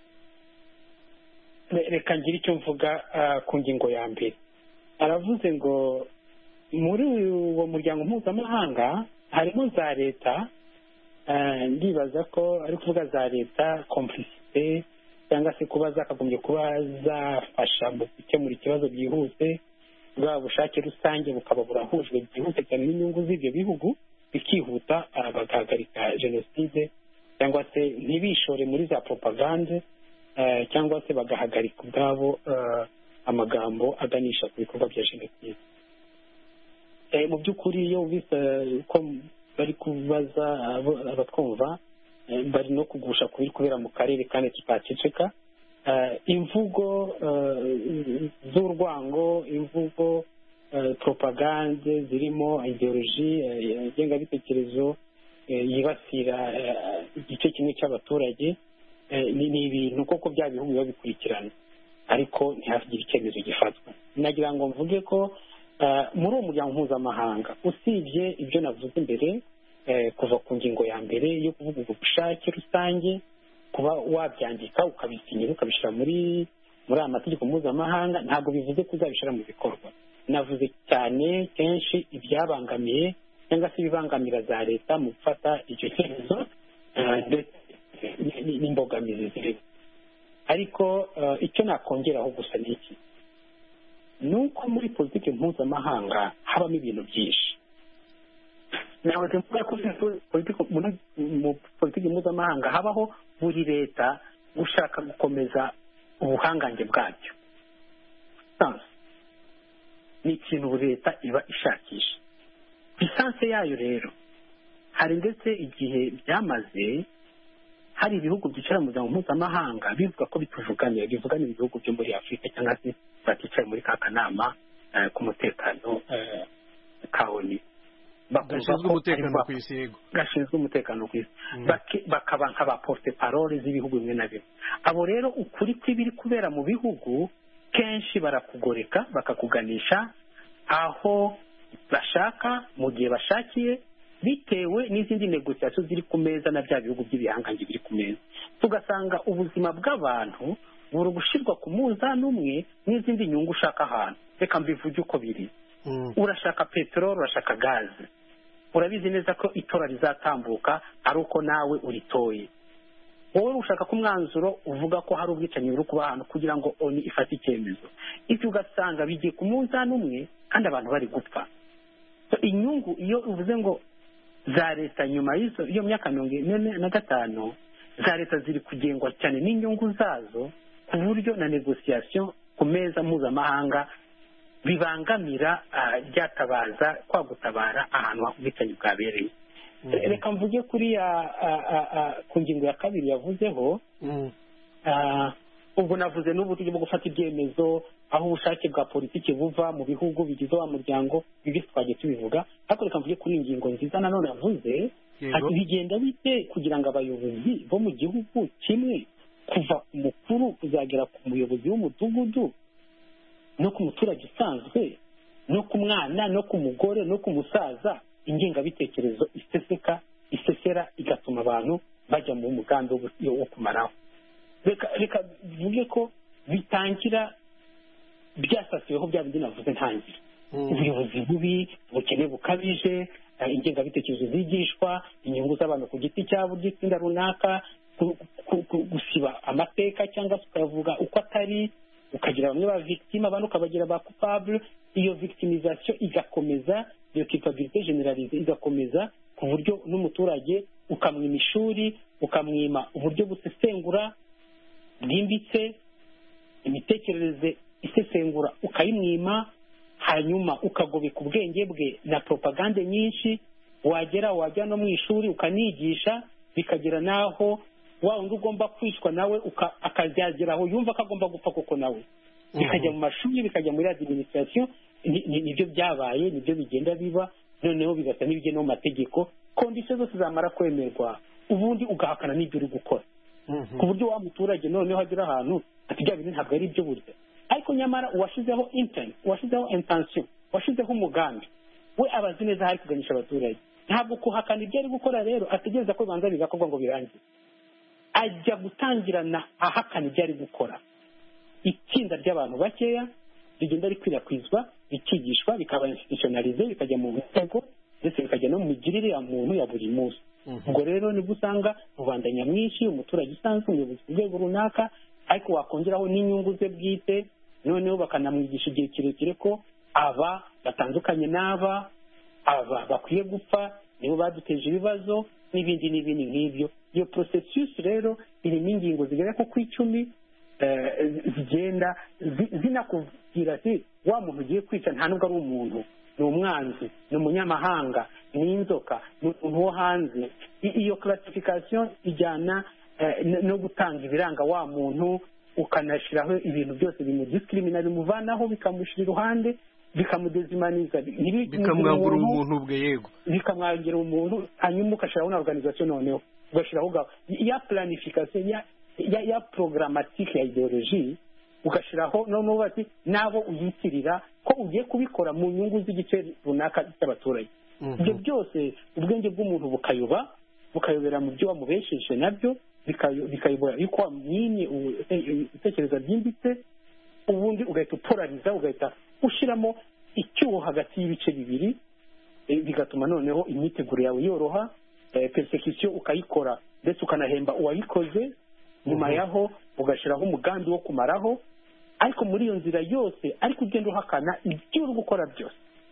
reka ngire icyo mvuga ku ngingo ya mbere. Aravuze ngo muri uwo muryango mpuzamahanga harimo za leta, ndibaza ko ari kuvuga za leta complicité cyangwa se kuba zakagombye kuba zafasha mu gukemura ikibazo byihuse, bwa bushake rusange bukaba burahujwe byihuse cyane n'inyungu z'ibyo bihugu, bikihuta bagahagarika jenoside cyangwa se ntibishore muri za propagande, cyangwa se bagahagarika ubwabo amagambo aganisha ku bikorwa bya jenoside. Mu by'ukuri iyo wumvise ko bari kubaza abatwumva, bari no kugusha ku biri kubera mu karere kandi tutaceceka, imvugo z'urwango, imvugo propagande zirimo ideoloji ngengabitekerezo yibasira igice kimwe cy'abaturage, ni ibintu koko bya bihugu biba bikurikirana, ariko ntihagire icyemezo gifatwa. Nagira ngo mvuge ko muri uwo muryango mpuzamahanga, usibye ibyo navuze imbere, kuva ku ngingo ya mbere yo kuvuga ubushake rusange, kuba wabyandika ukabisinyira ukabishyira muri aya mategeko mpuzamahanga, ntabwo bivuze ko uzabishyira mu bikorwa. Navuze cyane kenshi ibyabangamiye cyangwa se ibibangamira za leta mu gufata icyo cyemezo n'imbogamizi zirimo. Ariko icyo nakongeraho gusa ni iki, ni uko muri politiki mpuzamahanga habamo ibintu byinshi. nawe mvuga ko mu politiki mpuzamahanga habaho buri leta gushaka gukomeza ubuhangange bwabyo. ni ikintu buri leta iba ishakisha. lisansi yayo rero hari ndetse igihe byamaze hari ibihugu byicara mu muryango mpuzamahanga bivuga ko bituvuganira ibihugu byo muri Afurika cyangwa se baticaye muri ka kanama k'umutekano ka ONU gashinzwe umutekano ku isi. Yego, gashinzwe umutekano ku isi, bakaba nk'aba porte parole z'ibihugu bimwe na bimwe. Abo rero ukuri kw'ibiri kubera mu bihugu kenshi barakugoreka bakakuganisha aho bashaka mu gihe bashakiye, bitewe n'izindi negosiasiyo ziri ku meza na bya bihugu by'ibihangange biri ku meza. Tugasanga ubuzima bw'abantu buri gushyirwa ku munzani umwe n'izindi nyungu ushaka ahantu. Reka mbivuge uko biri. Urashaka peteroli, urashaka gaze, urabizi neza ko itora rizatambuka ari uko nawe uritoye. Wowe ushaka ko umwanzuro uvuga ko hari ubwicanyi buri kuba ahantu kugira ngo ONU ifate icyemezo. Ibyo ugasanga bigiye ku munzani umwe kandi abantu bari gupfa. Inyungu iyo uvuze ngo za leta nyuma y'iyo myaka 45 za leta ziri kugengwa cyane n'inyungu zazo, ku buryo na negociation ku meza mpuzamahanga bibangamira byatabaza kwa gutabara ahantu ubwicanyi bwabereye. Reka mvuge kuri ku ngingo ya kabiri yavuzeho, ubwo navuze n'uburyo bwo gufata ibyemezo, aho ubushake bwa politiki buva mu bihugu bigize wa muryango, ibi twagiye tubivuga. Ariko reka mvuge kuri ingingo nziza nanone yavuze, bigenda bite kugira ngo abayobozi bo mu gihugu kimwe kuva ku mukuru kuzagera ku muyobozi w'umudugudu no ku muturage usanzwe no ku mwana no ku mugore no ku musaza, ingengabitekerezo isesera igatuma abantu bajya mu mugambi wo kumaraho. Reka bivuge ko bitangira byasasiweho bya bindi navuze ntangira, ubuyobozi bubi, ubukene bukabije, ingengabitekerezo zigishwa, inyungu z'abantu ku giti cyabo by'itsinda runaka, gusiba amateka cyangwa se ukayavuga uko atari, ukagira bamwe ba victime abandi ukabagira ba coupable. Iyo victimisation igakomeza, iyo culpabilité généralisée igakomeza ku buryo n'umuturage ukamwima ishuri, ukamwima uburyo busesengura bwimbitse, imitekerereze isesengura ukayimwima, hanyuma ukagobeka ubwenge bwe na propagande nyinshi, wajya no mu ishuri ukanigisha, bikagera naho wa undi ugomba kwicwa nawe akazageraho yumva ko agomba gupfa koko nawe, bikajya mu mashuri, bikajya muri administration. Nibyo byabaye, nibyo bigenda biba, noneho bigasa n'ibigena mu mategeko, kondisiyo zose zamara kwemerwa ubundi ugahakana n'ibyo uri gukora, ku buryo wa muturage noneho agera ahantu ati bya bintu ntabwo ari byo burya, ariko nyamara uwashyizeho intent, uwashyizeho intention, uwashyizeho umugambi we abazi neza hari kuganisha abaturage. Ntabwo kuhakana ibyo ari gukora rero ategereza ko bibanza bigakorwa ngo birangire, ajya gutangirana ahakana ibyo ari gukora. Itsinda ry'abantu bakeya rigenda rikwirakwizwa, bikigishwa, bikaba institutionalize, bikajya mu ntego ndetse bikajya no mu migirire ya muntu ya buri munsi. Ubwo rero nibwo usanga rubanda nyamwinshi, umuturage usanzwe, umuyobozi ku rwego runaka, ariko wakongeraho n'inyungu ze bwite, noneho bakanamwigisha igihe kirekire ko aba batandukanye n'aba, aba bakwiye gupfa, nibo baduteje ibibazo n'ibindi nk'ibyo. Iyo processus rero irimo ingingo zigera ku 10 zigenda zinakubwira ati wa muntu ugiye kwica nta nubwo ari umuntu, ni umwanzi, ni umunyamahanga, ni inzoka, ni umuntu wo hanze. Iyo classification ijyana no gutanga ibiranga wa muntu, ukanashyiraho ibintu byose bimudiscrimina, bimuvanaho, bikamushyira iruhande, bikamudezimaniza, bikamwambura umuntu bwe, yego, bikamwangira umuntu, hanyuma ugashyiraho na organisation, noneho ugashyiraho ya planification ya programmatique ya ideologie, ugashyiraho noneho bati nabo uyitirira ko ugiye kubikora mu nyungu z'igice runaka cy'abaturage. Ibyo byose ubwenge bw'umuntu bukayobera mu byo wamubesheje nabyo, bikayobora yuko wamwimye ibitekerezo byimbitse, ubundi ugahita upolariza, ugahita ushyiramo icyuho hagati y'ibice bibiri, bigatuma noneho imyiteguro yawe yoroha, persecution ukayikora ndetse ukanahemba uwayikoze, nyuma yaho ugashyiraho umugambi wo kumaraho, ariko muri iyo nzira yose ariko ugenda uhakana ibyo uri gukora byose.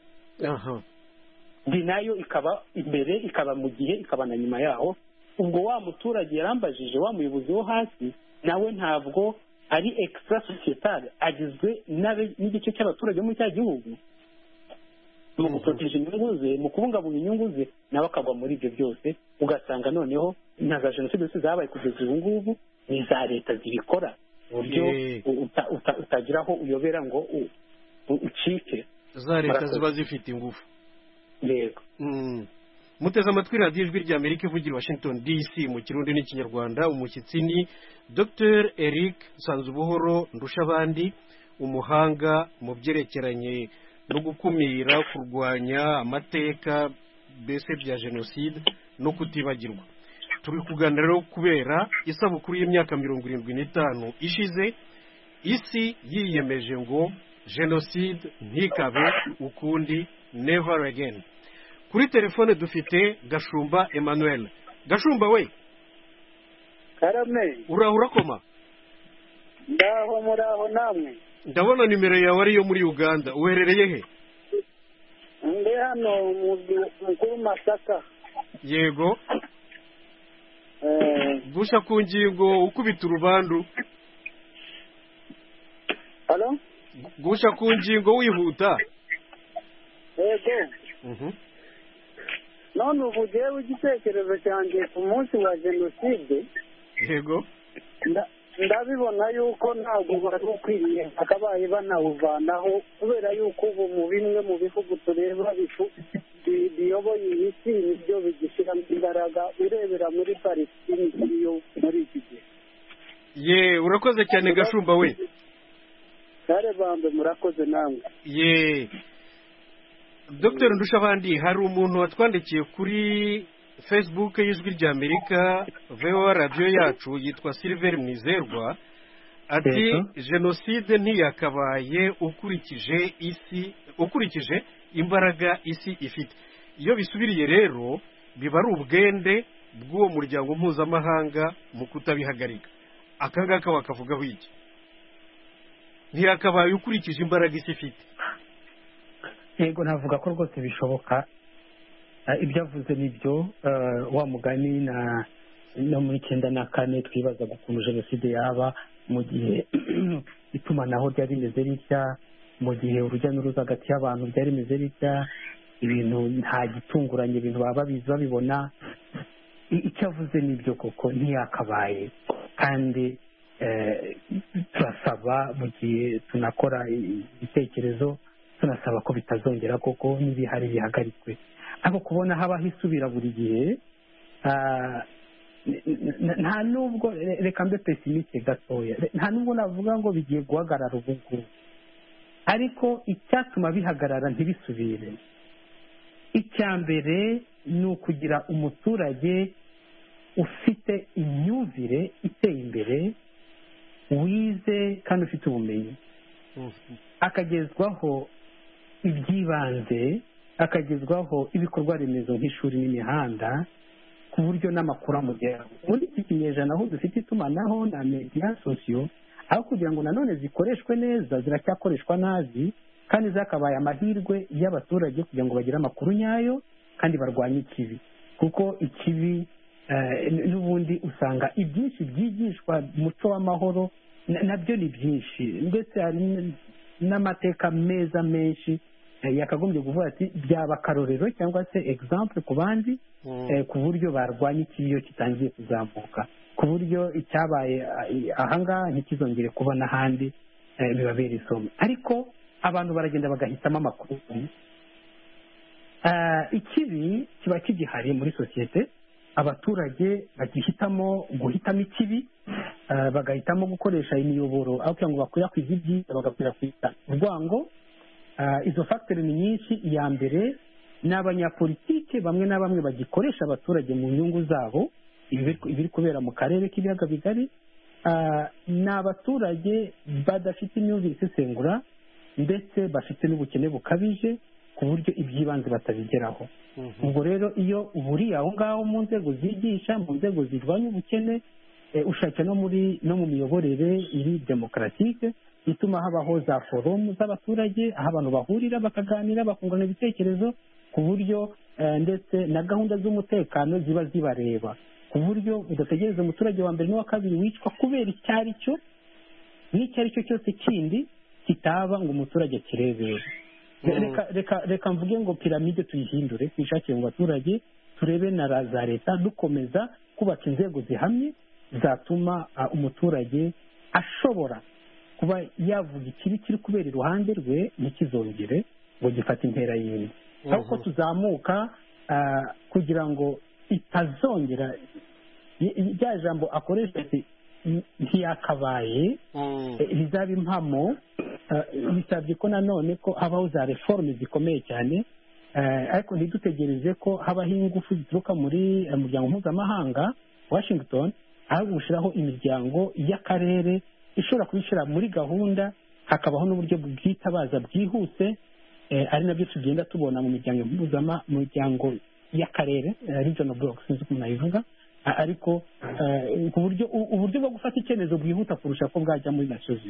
Ndi nayo ikaba imbere, ikaba mu gihe, ikaba na nyuma yaho. Ubwo wa muturage yarambajije, wa muyobozi wo hasi nawe ntabwo ari extra societale, agizwe n'igice cy'abaturage muri cya gihugu, mu guproteje inyungu ze, mu kubungabunga inyungu ze, nawe akagwa muri ibyo byose. Ugasanga noneho na za jenoside zabaye kugeza ubu ngubu ni za leta zibikora, uburyo utagiraho uyobera ngo ucike. Za leta ziba zifite ingufu. Yego. Muteze amatwi radiyo ijwi rya Amerika ivugira Washington DC mu Kirundi n'Ikinyarwanda. Umushyitsi ni Dr Eric Nsanzubuhoro Ndushabandi, umuhanga mu byerekeranye no gukumira, kurwanya amateka mbese bya jenoside no kutibagirwa. Turi kuganira rero kubera isabukuru y'imyaka 75 ishize, isi yiyemeje ngo jenoside ntikabe ukundi, never again. Kuri telefone dufite Gashumba Emmanuel. Gashumba we, Karame, urakoma? Ndaho muraho namwe. Ndabona nimero yawe ariyo muri Uganda. Uherereye he? Ndi hano mukuru Masaka. Yego. Gusha ku ngingo ukubita urubandu. Halo? Gusha ku ngingo wihuta. Yego. None ubu jewe igitekerezo cyanjye ku munsi wa jenoside. Yego. Ndabibona yuko ntabwo bari ukwiriye akabaye banawuvanaho, kubera yuko ubu mu bimwe mu bihugu tureba biyoboye iyi si nibyo bigishyiramo imbaraga, urebera muri Palestine iyo muri iki gihe. ye urakoze cyane Gashumba we. kare bambe murakoze namwe. Ye Dr Ndushabandi, hari umuntu watwandikiye kuri Facebook y'Ijwi ry'Amerika VOA radio yacu yitwa Silver Mwizerwa ati jenoside ntiyakabaye ukurikije imbaraga isi ifite. Iyo bisubiriye rero biba ari ubwende bw'uwo muryango mpuzamahanga mu kutabihagarika. Akangaka wakavugaho iki? Ntiyakabaye ukurikije imbaraga isi ifite. Yego navuga ko rwose bishoboka. Ibyo avuze nibyo, wa mugani no muri 94 twibaza ukuntu jenoside yaba mu gihe itumanaho ryari rimeze ritya, mu gihe urujya n'uruza hagati y'abantu byari rimeze ritya, ibintu nta gitunguranye, ibintu baba babizi babibona. Icyo avuze nibyo koko ntiyakabaye, kandi turasaba mu gihe tunakora ibitekerezo tunasaba ko bitazongera koko n'ibihari bihagarikwe. Abo kubona habaho isubira buri gihe, nta nubwo, reka mbe pesimiste gatoya, nta nubwo navuga ngo bigiye guhagarara ubu ngubu, ariko icyatuma bihagarara ntibisubire, icya mbere ni ukugira umuturage ufite imyumvire iteye imbere, wize kandi ufite ubumenyi, akagezwaho iby'ibanze, akagezwaho ibikorwa remezo nk'ishuri n'imihanda, ku buryo n'amakuru amugeraho. Muri iki kinyejana aho dufite itumanaho na media sosiyo, aho kugira ngo nanone zikoreshwe neza ziracyakoreshwa nabi, kandi zakabaye amahirwe y'abaturage kugira ngo bagire amakuru nyayo kandi barwanye ikibi. Kuko ikibi n'ubundi usanga ibyinshi byigishwa umuco w'amahoro nabyo ni byinshi, ndetse hari n'amateka meza menshi yakagombye kuvuga ati byaba akarorero cyangwa se example ku bandi, ku buryo barwanya ikibi iyo kitangiye kuzamuka, ku buryo icyabaye ahangaha ntikizongere kuba n'ahandi, bibabera isomo. Ariko abantu baragenda bagahitamo amakuru. Ikibi kiba kigihari muri sosiyete, abaturage bagihitamo guhitamo ikibi, bagahitamo gukoresha imiyoboro aho kugira ngo bakwirakwize ibyiza bagakwirakwiza urwango. Izo factors ni nyinshi. Iya mbere ni abanyapolitike bamwe na bamwe bagikoresha abaturage mu nyungu zabo, ibiri kubera mu karere k'ibiyaga bigari. Ni abaturage badafite imyumvire isesengura, ndetse bafite n'ubukene bukabije ku buryo iby'ibanze batabigeraho. Ubwo rero iyo uburiye aho ngaho mu nzego zigisha, mu nzego zirwanya ubukene, ushaka no mu miyoborere iri demokaratike, ituma habaho za forumu z'abaturage aho abantu bahurira bakaganira bakungurana ibitekerezo, ku buryo ndetse na gahunda z'umutekano ziba zibareba, ku buryo udategereza umuturage wa mbere n'uwa kabiri wicwa kubera icyo ari cyo n'icyo ari cyo cyose kindi kitaba ngo umuturage kirebere. Reka mvuge ngo piramide tuyihindure, twishakire mu baturage, turebe na za leta dukomeza kubaka inzego zihamye zatuma umuturage ashobora kuba yavuga ikibi kiri kubera iruhande rwe ntikizongere ngo gifate intera yindi. Ahubwo tuzamuka kugira ngo itazongera, rya jambo akoresha ati ntiyakabaye, bizaba impamo. Bisabye ko nanone ko habaho za reforme zikomeye cyane, ariko ntidutegereze ko habaho ingufu zituruka muri umuryango mpuzamahanga Washington, ahubwo gushyiraho imiryango y'akarere ishobora kubishyira muri gahunda, hakabaho n'uburyo bwitabaza bwihuse, ari nabyo tugenda tubona mu miryango y'akarere, regional blocks sinzi ukuntu nabivuga, ariko uburyo bwo gufata icyemezo bwihuta kurusha ko bwajya muri nasozi.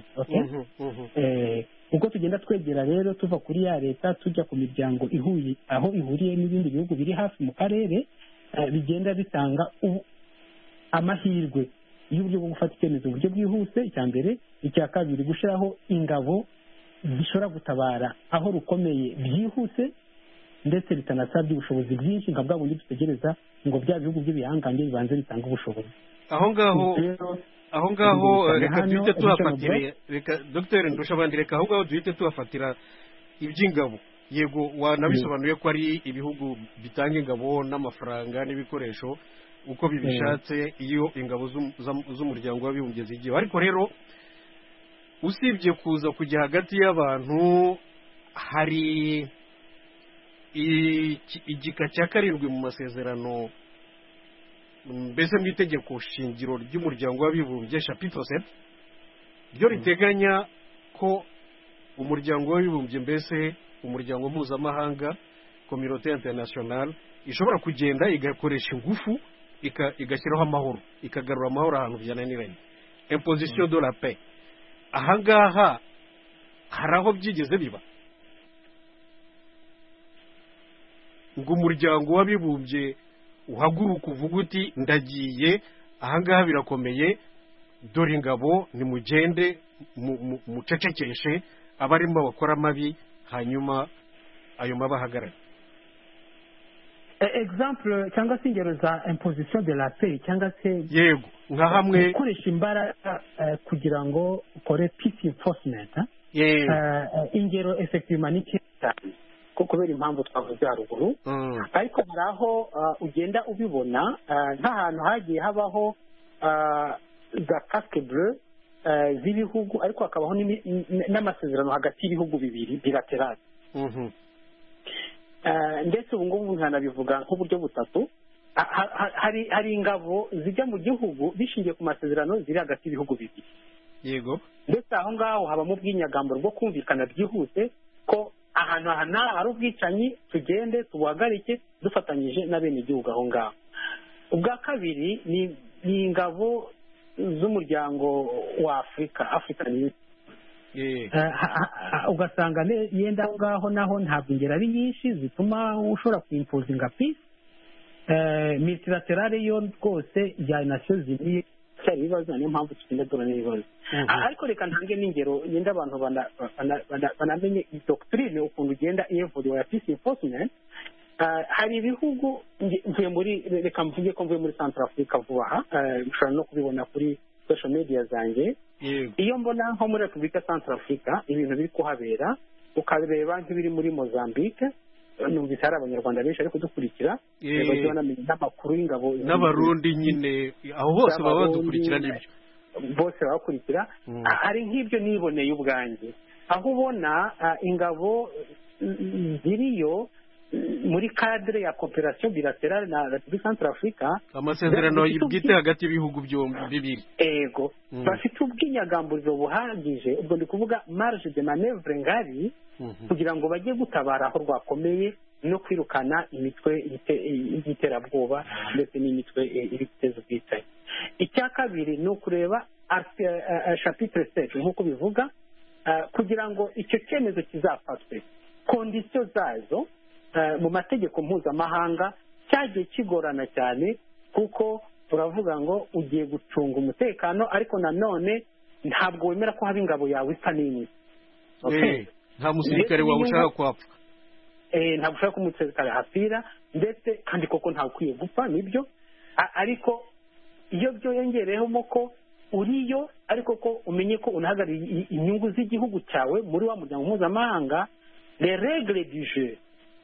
Ubwo tugenda twegera rero tuva kuri ya leta tujya ku miryango ihuye aho ihuriye n'ibindi bihugu biri hafi mu karere, bigenda bitanga amahirwe y'uburyo bwo gufata icyemezo uburyo bwihuse. Icya mbere. Icya kabiri, gushyiraho ingabo zishobora gutabara aho rukomeye byihuse, ndetse bitanasabye ubushobozi bwinshi nka bwa bundi dutegereza ngo bya bihugu by'ibihangange bibanze bitanga ubushobozi. aho ngaho reka duhite tuhafatira, reka Dr Ndushabandi, reka aho ngaho duhite tuhafatira iby'ingabo. Yego wanabisobanuye ko ari ibihugu bitanga ingabo n'amafaranga n'ibikoresho, uko bibishatse iyo ingabo z'umuryango w'abibumbye zigiyeho. ariko rero usibye kuza kujya hagati y'abantu, hari igika cya 7 mu masezerano, mbese mu itegeko shingiro ry'umuryango w'abibumbye chapitre 7, ryo riteganya ko umuryango w'abibumbye, mbese umuryango mpuzamahanga, communauté internationale, ishobora kugenda igakoresha ingufu igashyiraho amahoro, ikagarura amahoro ahantu byananiranye, imposition de la paix. ahangaha hari aho byigeze biba ngo umuryango w'abibumbye uhaguruka uvuga uti ndagiye ahangaha birakomeye, dore ingabo nimugende mucecekeshe abarimo bakora amabi, hanyuma ayo mabi ahagarare? example cyangwa se ingero za imposition de la paix cyangwa se yego nka hamwe gukoresha imbaraga kugira ngo ukore peace enforcement. ingero effectivement ni cyane ko kubera impamvu twavuze haruguru, ariko hari aho ugenda ubibona nk'ahantu hagiye habaho za casque bleu z'ibihugu, ariko hakabaho n'amasezerano hagati y'ibihugu bibiri bilateral. ndetse ubu ngubu nkanabivuga nk'uburyo butatu. hari ingabo zijya mu gihugu bishingiye ku masezerano ziri hagati y'ibihugu bibiri. yego. ndetse aho ngaho habamo ubwinyagambo bwo kumvikana byihuse ko ahantu aha hari ubwicanyi, tugende tubuhagarike dufatanyije n'abenegihugu aho ngaho. ubwa kabiri ni ingabo z'umuryango wa Afurika, African Union. ugasanga yenda aho ngaho naho ntabwo ingero ari nyinshi zituma ushobora kwimpozinga peace. multilaterale yo rwose ya Nations Unies cyari ibibazo, niyo mpamvu tugenda duhura n'ibibazo. ariko reka ntange n'ingero yenda abantu banamenye doctrine ukuntu ugenda iyevuriwa ya peace enforcement. hari ibihugu reka mvuge ko mvuye muri Central Africa vuba aha, ushobora no kubibona kuri social media zanjye. iyo mbona nko muri Repubulika Central Africa ibintu biri kuhabera, ukareba nk'ibiri muri Mozambique, numvise hari abanyarwanda benshi ariko dukurikira bagiye banamenya n'amakuru y'ingabo n'abarundi nyine aho hose baba badukurikira, n'ibyo bose bakurikira. hari nk'ibyo niboneye ubwanjye, aho ubona ingabo ziriyo muri cadre ya coopération bilaterale na Repubulika Central Africa, amasezerano bwite hagati y'ibihugu byombi bibiri. ego bafite ubwinyagamburiro buhagije, ubwo ndi kuvuga marge de manœuvre ngari, kugira ngo bajye gutabara aho rwakomeye no kwirukana imitwe y'iterabwoba ndetse n'imitwe iri guteza ubwicanyi. icya kabiri ni ukureba chapitre 7 nk'uko bivuga, kugira ngo icyo cyemezo kizafatwe, kondisiyo zazo mu mategeko mpuzamahanga cyagiye kigorana cyane, kuko turavuga ngo ugiye gucunga umutekano, ariko nanone ntabwo wemera ko haba ingabo yawe isa n'imwe. nta musirikare wawe ushaka kwapfa. ntabwo ushaka ko umusirikare hapfira, ndetse kandi koko ntawe ukwiye gupfa, nibyo. ariko iyo byongereyemo ko uriyo, ariko ko umenye ko unahagarariye inyungu z'igihugu cyawe muri wa muryango mpuzamahanga, les règles du jeu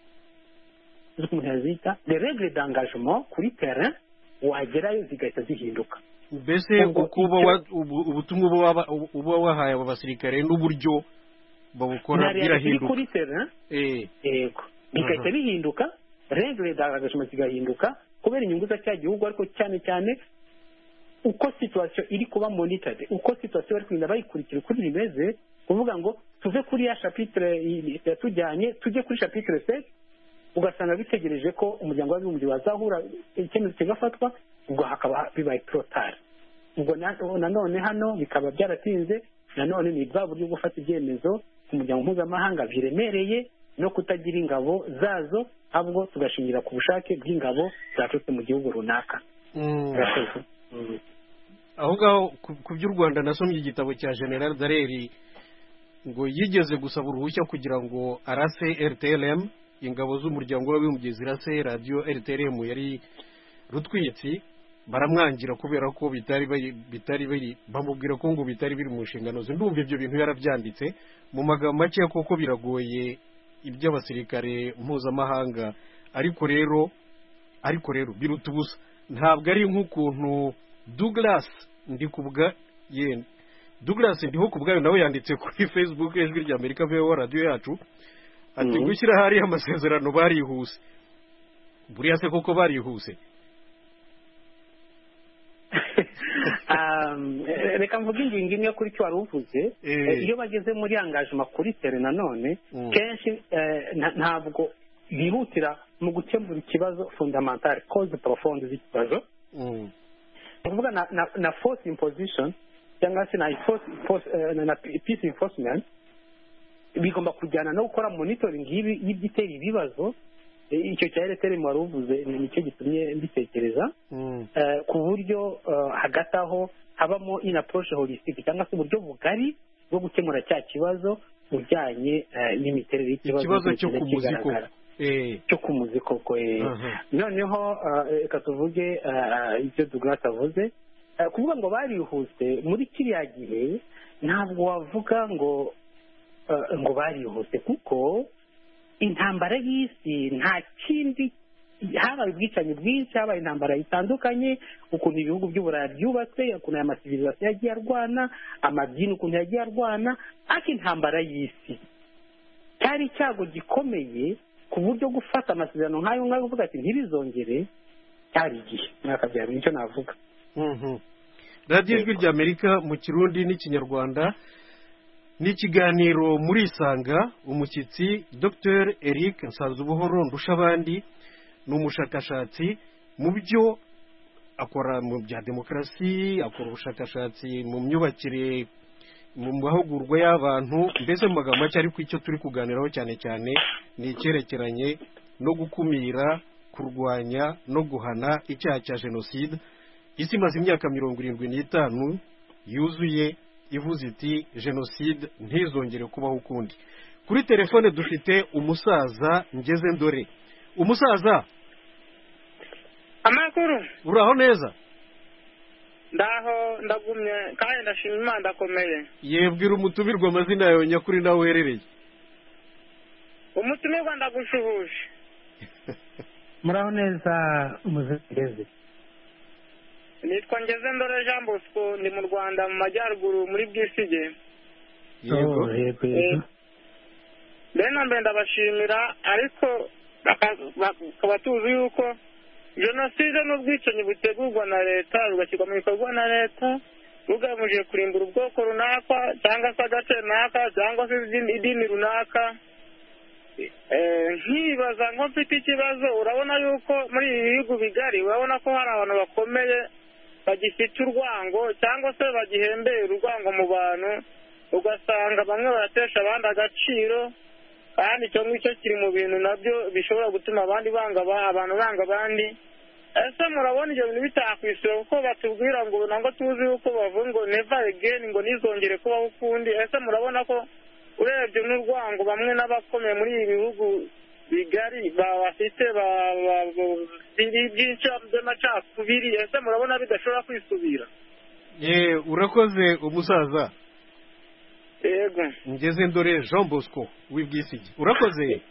zita les règles d'engagement kuri terrain, wagerayo zigahita zihinduka. mbese ubutumwa uba wahaye aba basirikare n'uburyo babukora birahinduka kuri terrain. yego, bigahita bihinduka, règles d'engagement zigahinduka kubera inyungu za cya gihugu, ariko cyane cyane uko situation iri kuba monitored, uko situation bari kugenda bayikurikira uko bimeze, kuvuga ngo tuve kuri ya chapitre yatujyanye tujye kuri chapitre 7, ugasanga bitegereje ko umuryango w'abibumbye wazahura icyemezo kigafatwa, ubwo hakaba bibaye protare. ubwo nanone hano bikaba byaratinze, nanone ni bwa buryo bwo gufata ibyemezo ku muryango mpuzamahanga biremereye no kutagira ingabo zazo, ahubwo tugashingira ku bushake bw'ingabo zaturutse mu gihugu runaka. aho ngaho ku by'u Rwanda nasomye igitabo cya General Dallaire ngo yigeze gusaba uruhushya kugira ngo arase RTLM, ingabo z'umuryango w'abibumbye zirase radio RTLM yari rutwitsi, baramwangira kubera ko bitari bamubwira ko ngo bitari biri mu nshingano ze. Ndumva ibyo bintu yarabyanditse mu magambo make, koko biragoye iby'abasirikare mpuzamahanga, ariko rero biruta ubusa. ntabwo ari nk'ukuntu Douglas ndiho kubwayo nawe yanditse kuri Facebook ijwi rya Amerika VOA radiyo yacu ati gushyira hariya amasezerano barihuse. Buriya se koko barihuse? reka mvuge ingingo imwe kuri cyo wari uvuze. Iyo bageze muri engagement kuri tere nanone kenshi ntabwo bihutira mu gukemura ikibazo fundamental cause profonde z'ikibazo. Kuvuga na force imposition cyangwa se na peace enforcement bigomba kujyana no gukora monitoring y'ibitera ibibazo. Icyo cya RTL wari uvuze nicyo gitumye mbitekereza ku buryo hagati aho habamo in approach holistic cyangwa se uburyo bugari bwo gukemura cya kibazo ujyanye n'imiterere y'ikibazo cyo ku muziko ko noneho reka tuvuge ibyo Douglas avuze kuvuga ngo barihuse muri kiriya gihe ntabwo wavuga ngo barihuse kuko intambara y'isi nta kindi habaye ubwicanyi bwinshi, habaye intambara zitandukanye, ukuntu ibihugu by'Uburayi byubatse, ukuntu aya masivirizasiyo yagiye arwana, amadini ukuntu yagiye arwana, ariko intambara y'isi cyari icyago gikomeye ku buryo gufata amasezerano nk'ayo ngayo uvuga ati ntibizongere cyari igihe mwakabyara nicyo navuga. radiyo ijwi rya Amerika mu Kirundi n'Ikinyarwanda n'ikiganiro muri Isanga. Umushyitsi Dr Eric Nsanzubuhoro Ndushabandi ni umushakashatsi mu byo akora mu bya demokarasi, akora ubushakashatsi mu myubakire, mu mahugurwa y'abantu, mbese mu magambo make. Ariko icyo turi kuganiraho cyane cyane ni icyerekeranye no gukumira, kurwanya no guhana icyaha cya jenoside. Isi imaze imyaka 75 yuzuye ivuze iti jenoside ntizongere kubaho ukundi. Kuri telefone dufite umusaza Ngeze Ndore. Umusaza, amakuru uraho neza? Ndaho ndagumye kandi ndashima Imana ndakomeye. Yebwira umutumirwa amazina yawe nyakuri nawe uherereye. Umutumirwa ndagushuhuje. Muraho neza muzigeze. Nitwa Ngeze Ndore Jean Bosco, ndi mu Rwanda mu majyaruguru muri Bwisige. Yego. Bene mbere ndabashimira, ariko bakaba tuzi yuko jenoside n'ubwicanyi butegurwa na leta bugashyirwa mu bikorwa na leta bugamije kurimbura ubwoko runaka cyangwa se agace runaka cyangwa se idini runaka. Nkibaza ngo mfite ikibazo, urabona yuko muri ibi bihugu bigari urabona ko hari abantu bakomeye bagifite urwango cyangwa se bagihembera urwango mu bantu, ugasanga bamwe baratesha abandi agaciro, kandi icyo ngicyo kiri mu bintu nabyo bishobora gutuma abantu banga abandi. Ese murabona ibyo bintu bitakwisura kuko batubwira ngo nangwa tuzi yuko bavuga ngo never again, ngo nizongere kubaho ukundi. Ese murabona ko urebye n'urwango bamwe n'abakomeye muri ibi bihugu bigari bafite byinshi by'amacakubiri, ese murabona bidashobora kwisubira? Urakoze umusaza. Yego. Ngeze Ndore Jean Bosco w'Ibwisigi. Urakoze.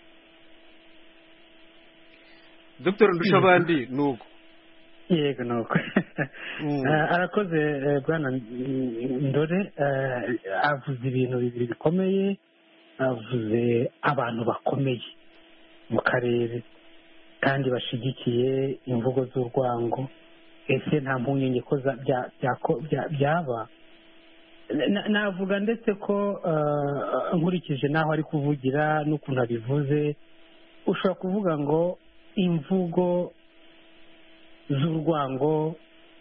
Dr Ndushabandi nuko. Yego nuko. Arakoze bwana Ndore, avuze ibintu bibiri bikomeye, avuze abantu bakomeye mu karere kandi bashigikiye imvugo z'urwango. Ese nta mpungenge ko byaba? Navuga ndetse ko nkurikije naho ari kuvugira n'ukuntu abivuze, ushobora kuvuga ngo imvugo z'urwango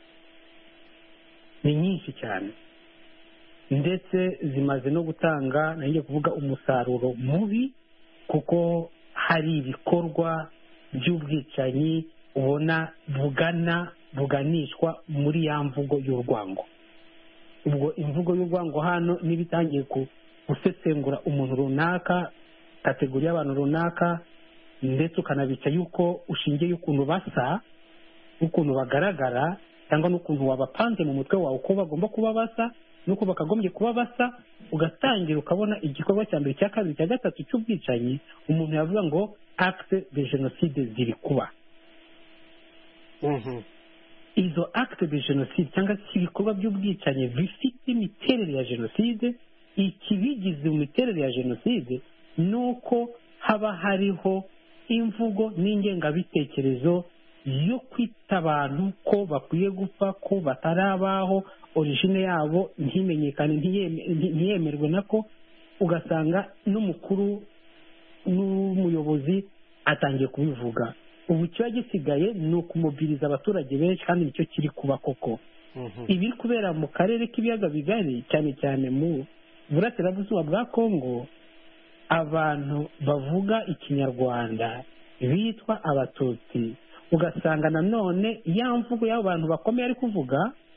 ni nyinshi cyane ndetse zimaze no gutanga, nanjye kuvuga, umusaruro mubi, kuko hari ibikorwa by'ubwicanyi ubona buganishwa muri ya mvugo y'urwango. Ubwo imvugo y'urwango hano niba itangiye gusesengura umuntu runaka, kategori y'abantu runaka, ndetse ukanabica yuko ushingiye ukuntu basa, ukuntu bagaragara, cyangwa n'ukuntu wabapanze mu mutwe wawe uko bagomba kuba basa n'uko bakagombye kuba basa, ugatangira ukabona igikorwa cya mbere, cya kabiri, cya gatatu cy'ubwicanyi, umuntu yavuga ngo acte de genocide ziri kuba. izo acte de jenoside cyangwa se ibikorwa by'ubwicanyi bifite imiterere ya jenoside. Ikibigize mu miterere ya jenoside ni uko haba hariho imvugo n'ingengabitekerezo yo kwita abantu ko bakwiye gupfa, ko batarabaho, origine yabo ntimenyekane, ntiyemerwe, nako ugasanga n'umukuru n'umuyobozi atangiye kubivuga. Ubu kiba gisigaye ni ukumobiriza abaturage benshi, kandi nicyo kiri kuba koko. Ibiri kubera mu karere k'ibiyaga bigari, cyane cyane mu burasirazuba bwa Kongo, abantu bavuga ikinyarwanda bitwa abatutsi, ugasanga nanone ya mvugo y'abo bantu bakomeye ari kuvuga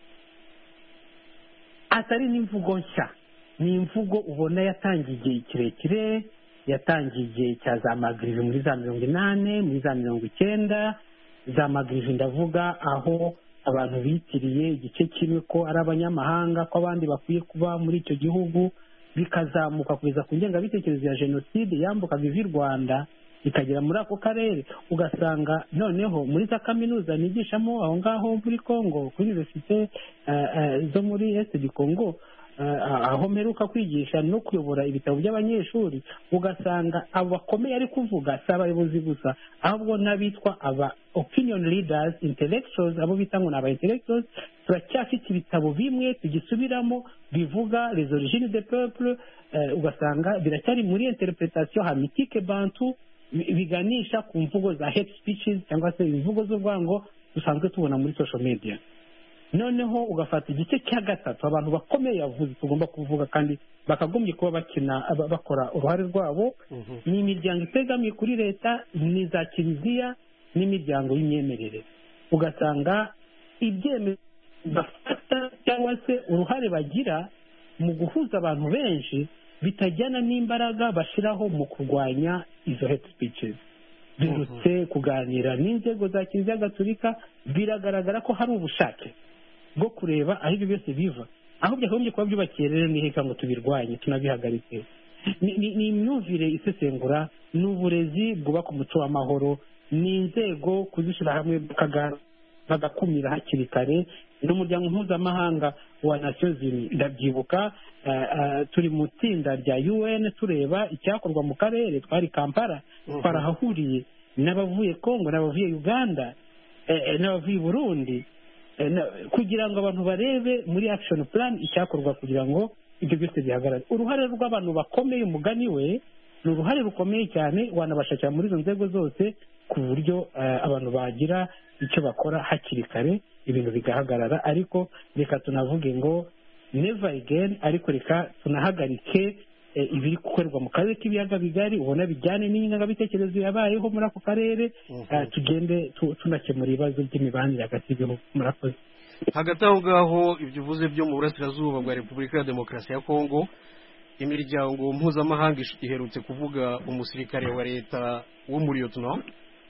atari n'imvugo nshya, ni imvugo ubona yatangiye igihe kirekire, yatangiye igihe cya za magrivi muri za 80, muri za 90. Za magrivi ndavuga aho abantu bitiriye igice kimwe ko ari abanyamahanga, ko abandi bakwiye kuba muri icyo gihugu, bikazamuka kugeza ku ngengabitekerezo ya jenoside yambukaga ivi Rwanda ikagera muri ako karere. Ugasanga noneho muri za kaminuza nigishamo aho ngaho muri Congo, kuri universite zo muri Est du Congo, aho mperuka kwigisha no kuyobora ibitabo by'abanyeshuri, ugasanga abo bakomeye ari kuvuga si abayobozi gusa, ahubwo n'abitwa aba opinion leaders, intellectuals, abo bita ngo ni aba intellectuals. Turacyafite ibitabo bimwe tugisubiramo bivuga les origines des peuples, ugasanga biracyari muri interpretation hamitike bantu, biganisha ku mvugo za hate speeches cyangwa se imvugo z'urwango dusanzwe tubona muri social media. Noneho ugafata igice cya gatatu abantu bakomeye yavuze tugomba kuvuga kandi bakagombye kuba bakora uruhare rwabo, ni imiryango itegamiye kuri leta, ni za kiliziya n'imiryango y'imyemerere. Ugasanga ibyemezo bafata cyangwa se uruhare bagira mu guhuza abantu benshi bitajyana n'imbaraga bashiraho mu kurwanya izo hate speeches. Birutse kuganira n'inzego za Kiliziya Gatolika, biragaragara ko hari ubushake bwo kureba aho ibyo byose biva, aho byagombye kuba byubakiye rero ni heka ngo tubirwanye tunabihagarike. Ni imyumvire isesengura, n'uburezi bwubaka umuco w'amahoro, ni inzego kuzishyira hamwe bagakumira hakiri kare. N'umuryango mpuzamahanga wa Nations Unies ndabyibuka, turi mu tsinda rya UN tureba icyakorwa mu karere, twari Kampala, twarahahuriye n'abavuye Congo, n'abavuye Uganda, n'abavuye Burundi, kugira ngo abantu barebe muri action plan icyakorwa kugira ngo ibyo byose bihagarare. Uruhare rw'abantu bakomeye, umugani we ni uruhare rukomeye cyane, wanabashakira muri izo nzego zose ku buryo abantu bagira icyo bakora hakiri kare, ibintu bigahagarara. Ariko reka tunavuge ngo never again, ariko reka tunahagarike ibiri gukorerwa mu karere k'ibiyaga bigari, ubona bijyane n'ingengabitekerezo yabayeho muri ako karere. Tugende tunakemura ibibazo by'imibanire hagati y'ibihugu. Murakoze. Hagati aho ngaho ibyo uvuze byo mu burasirazuba bwa Repubulika ya Demokarasi ya Kongo, imiryango mpuzamahanga iherutse kuvuga umusirikare wa leta wo muri Lieutenant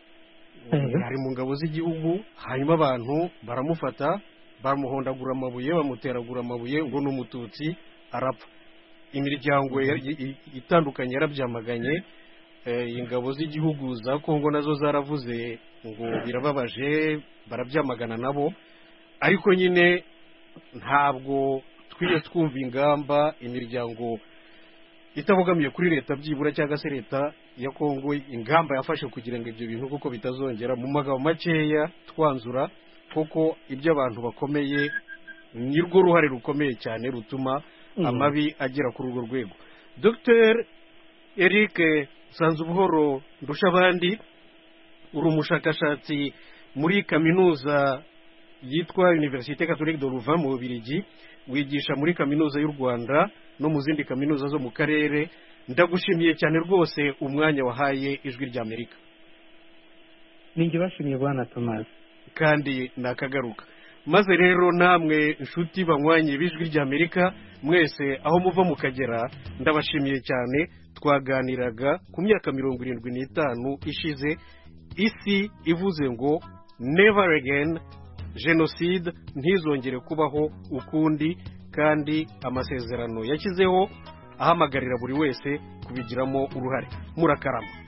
ari mu ngabo z'igihugu, hanyuma abantu baramufata, bamuhondagura amabuye, bamuteragura amabuye ngo n'umututsi arapfa. Imiryango itandukanye yarabyamaganye, ingabo z'igihugu za Kongo nazo zaravuze ngo birababaje, barabyamagana nabo. Ariko nyine ntabwo twiye twumva ingamba imiryango itabogamiye kuri leta byibura cyangwa se leta ya Kongo ingamba yafashe kugira ngo ibyo bintu kuko bitazongera. Mu magambo makeya twanzura koko ibyo abantu bakomeye nirwo ruhare rukomeye cyane rutuma amabi agera kuri urwo rwego. Dr Eric Sanzubuhoro Ndushabandi, uri umushakashatsi muri kaminuza yitwa Université Catholique de Louvain mu Bubiligi, wigisha muri kaminuza y'u Rwanda no mu zindi kaminuza zo mu karere. Ndagushimiye cyane rwose umwanya wahaye Ijwi ry'Amerika. Ninjye bashimiye Bwana Thomas. Kandi nakagaruka. Maze rero namwe inshuti banywanye b'Ijwi ry'Amerika mwese aho muva mukagera, ndabashimiye cyane. Twaganiraga ku myaka 75 ishize isi ivuze ngo never again, jenoside ntizongere kubaho ukundi, kandi amasezerano yashyizeho ahamagarira buri wese kubigiramo uruhare. Murakarama.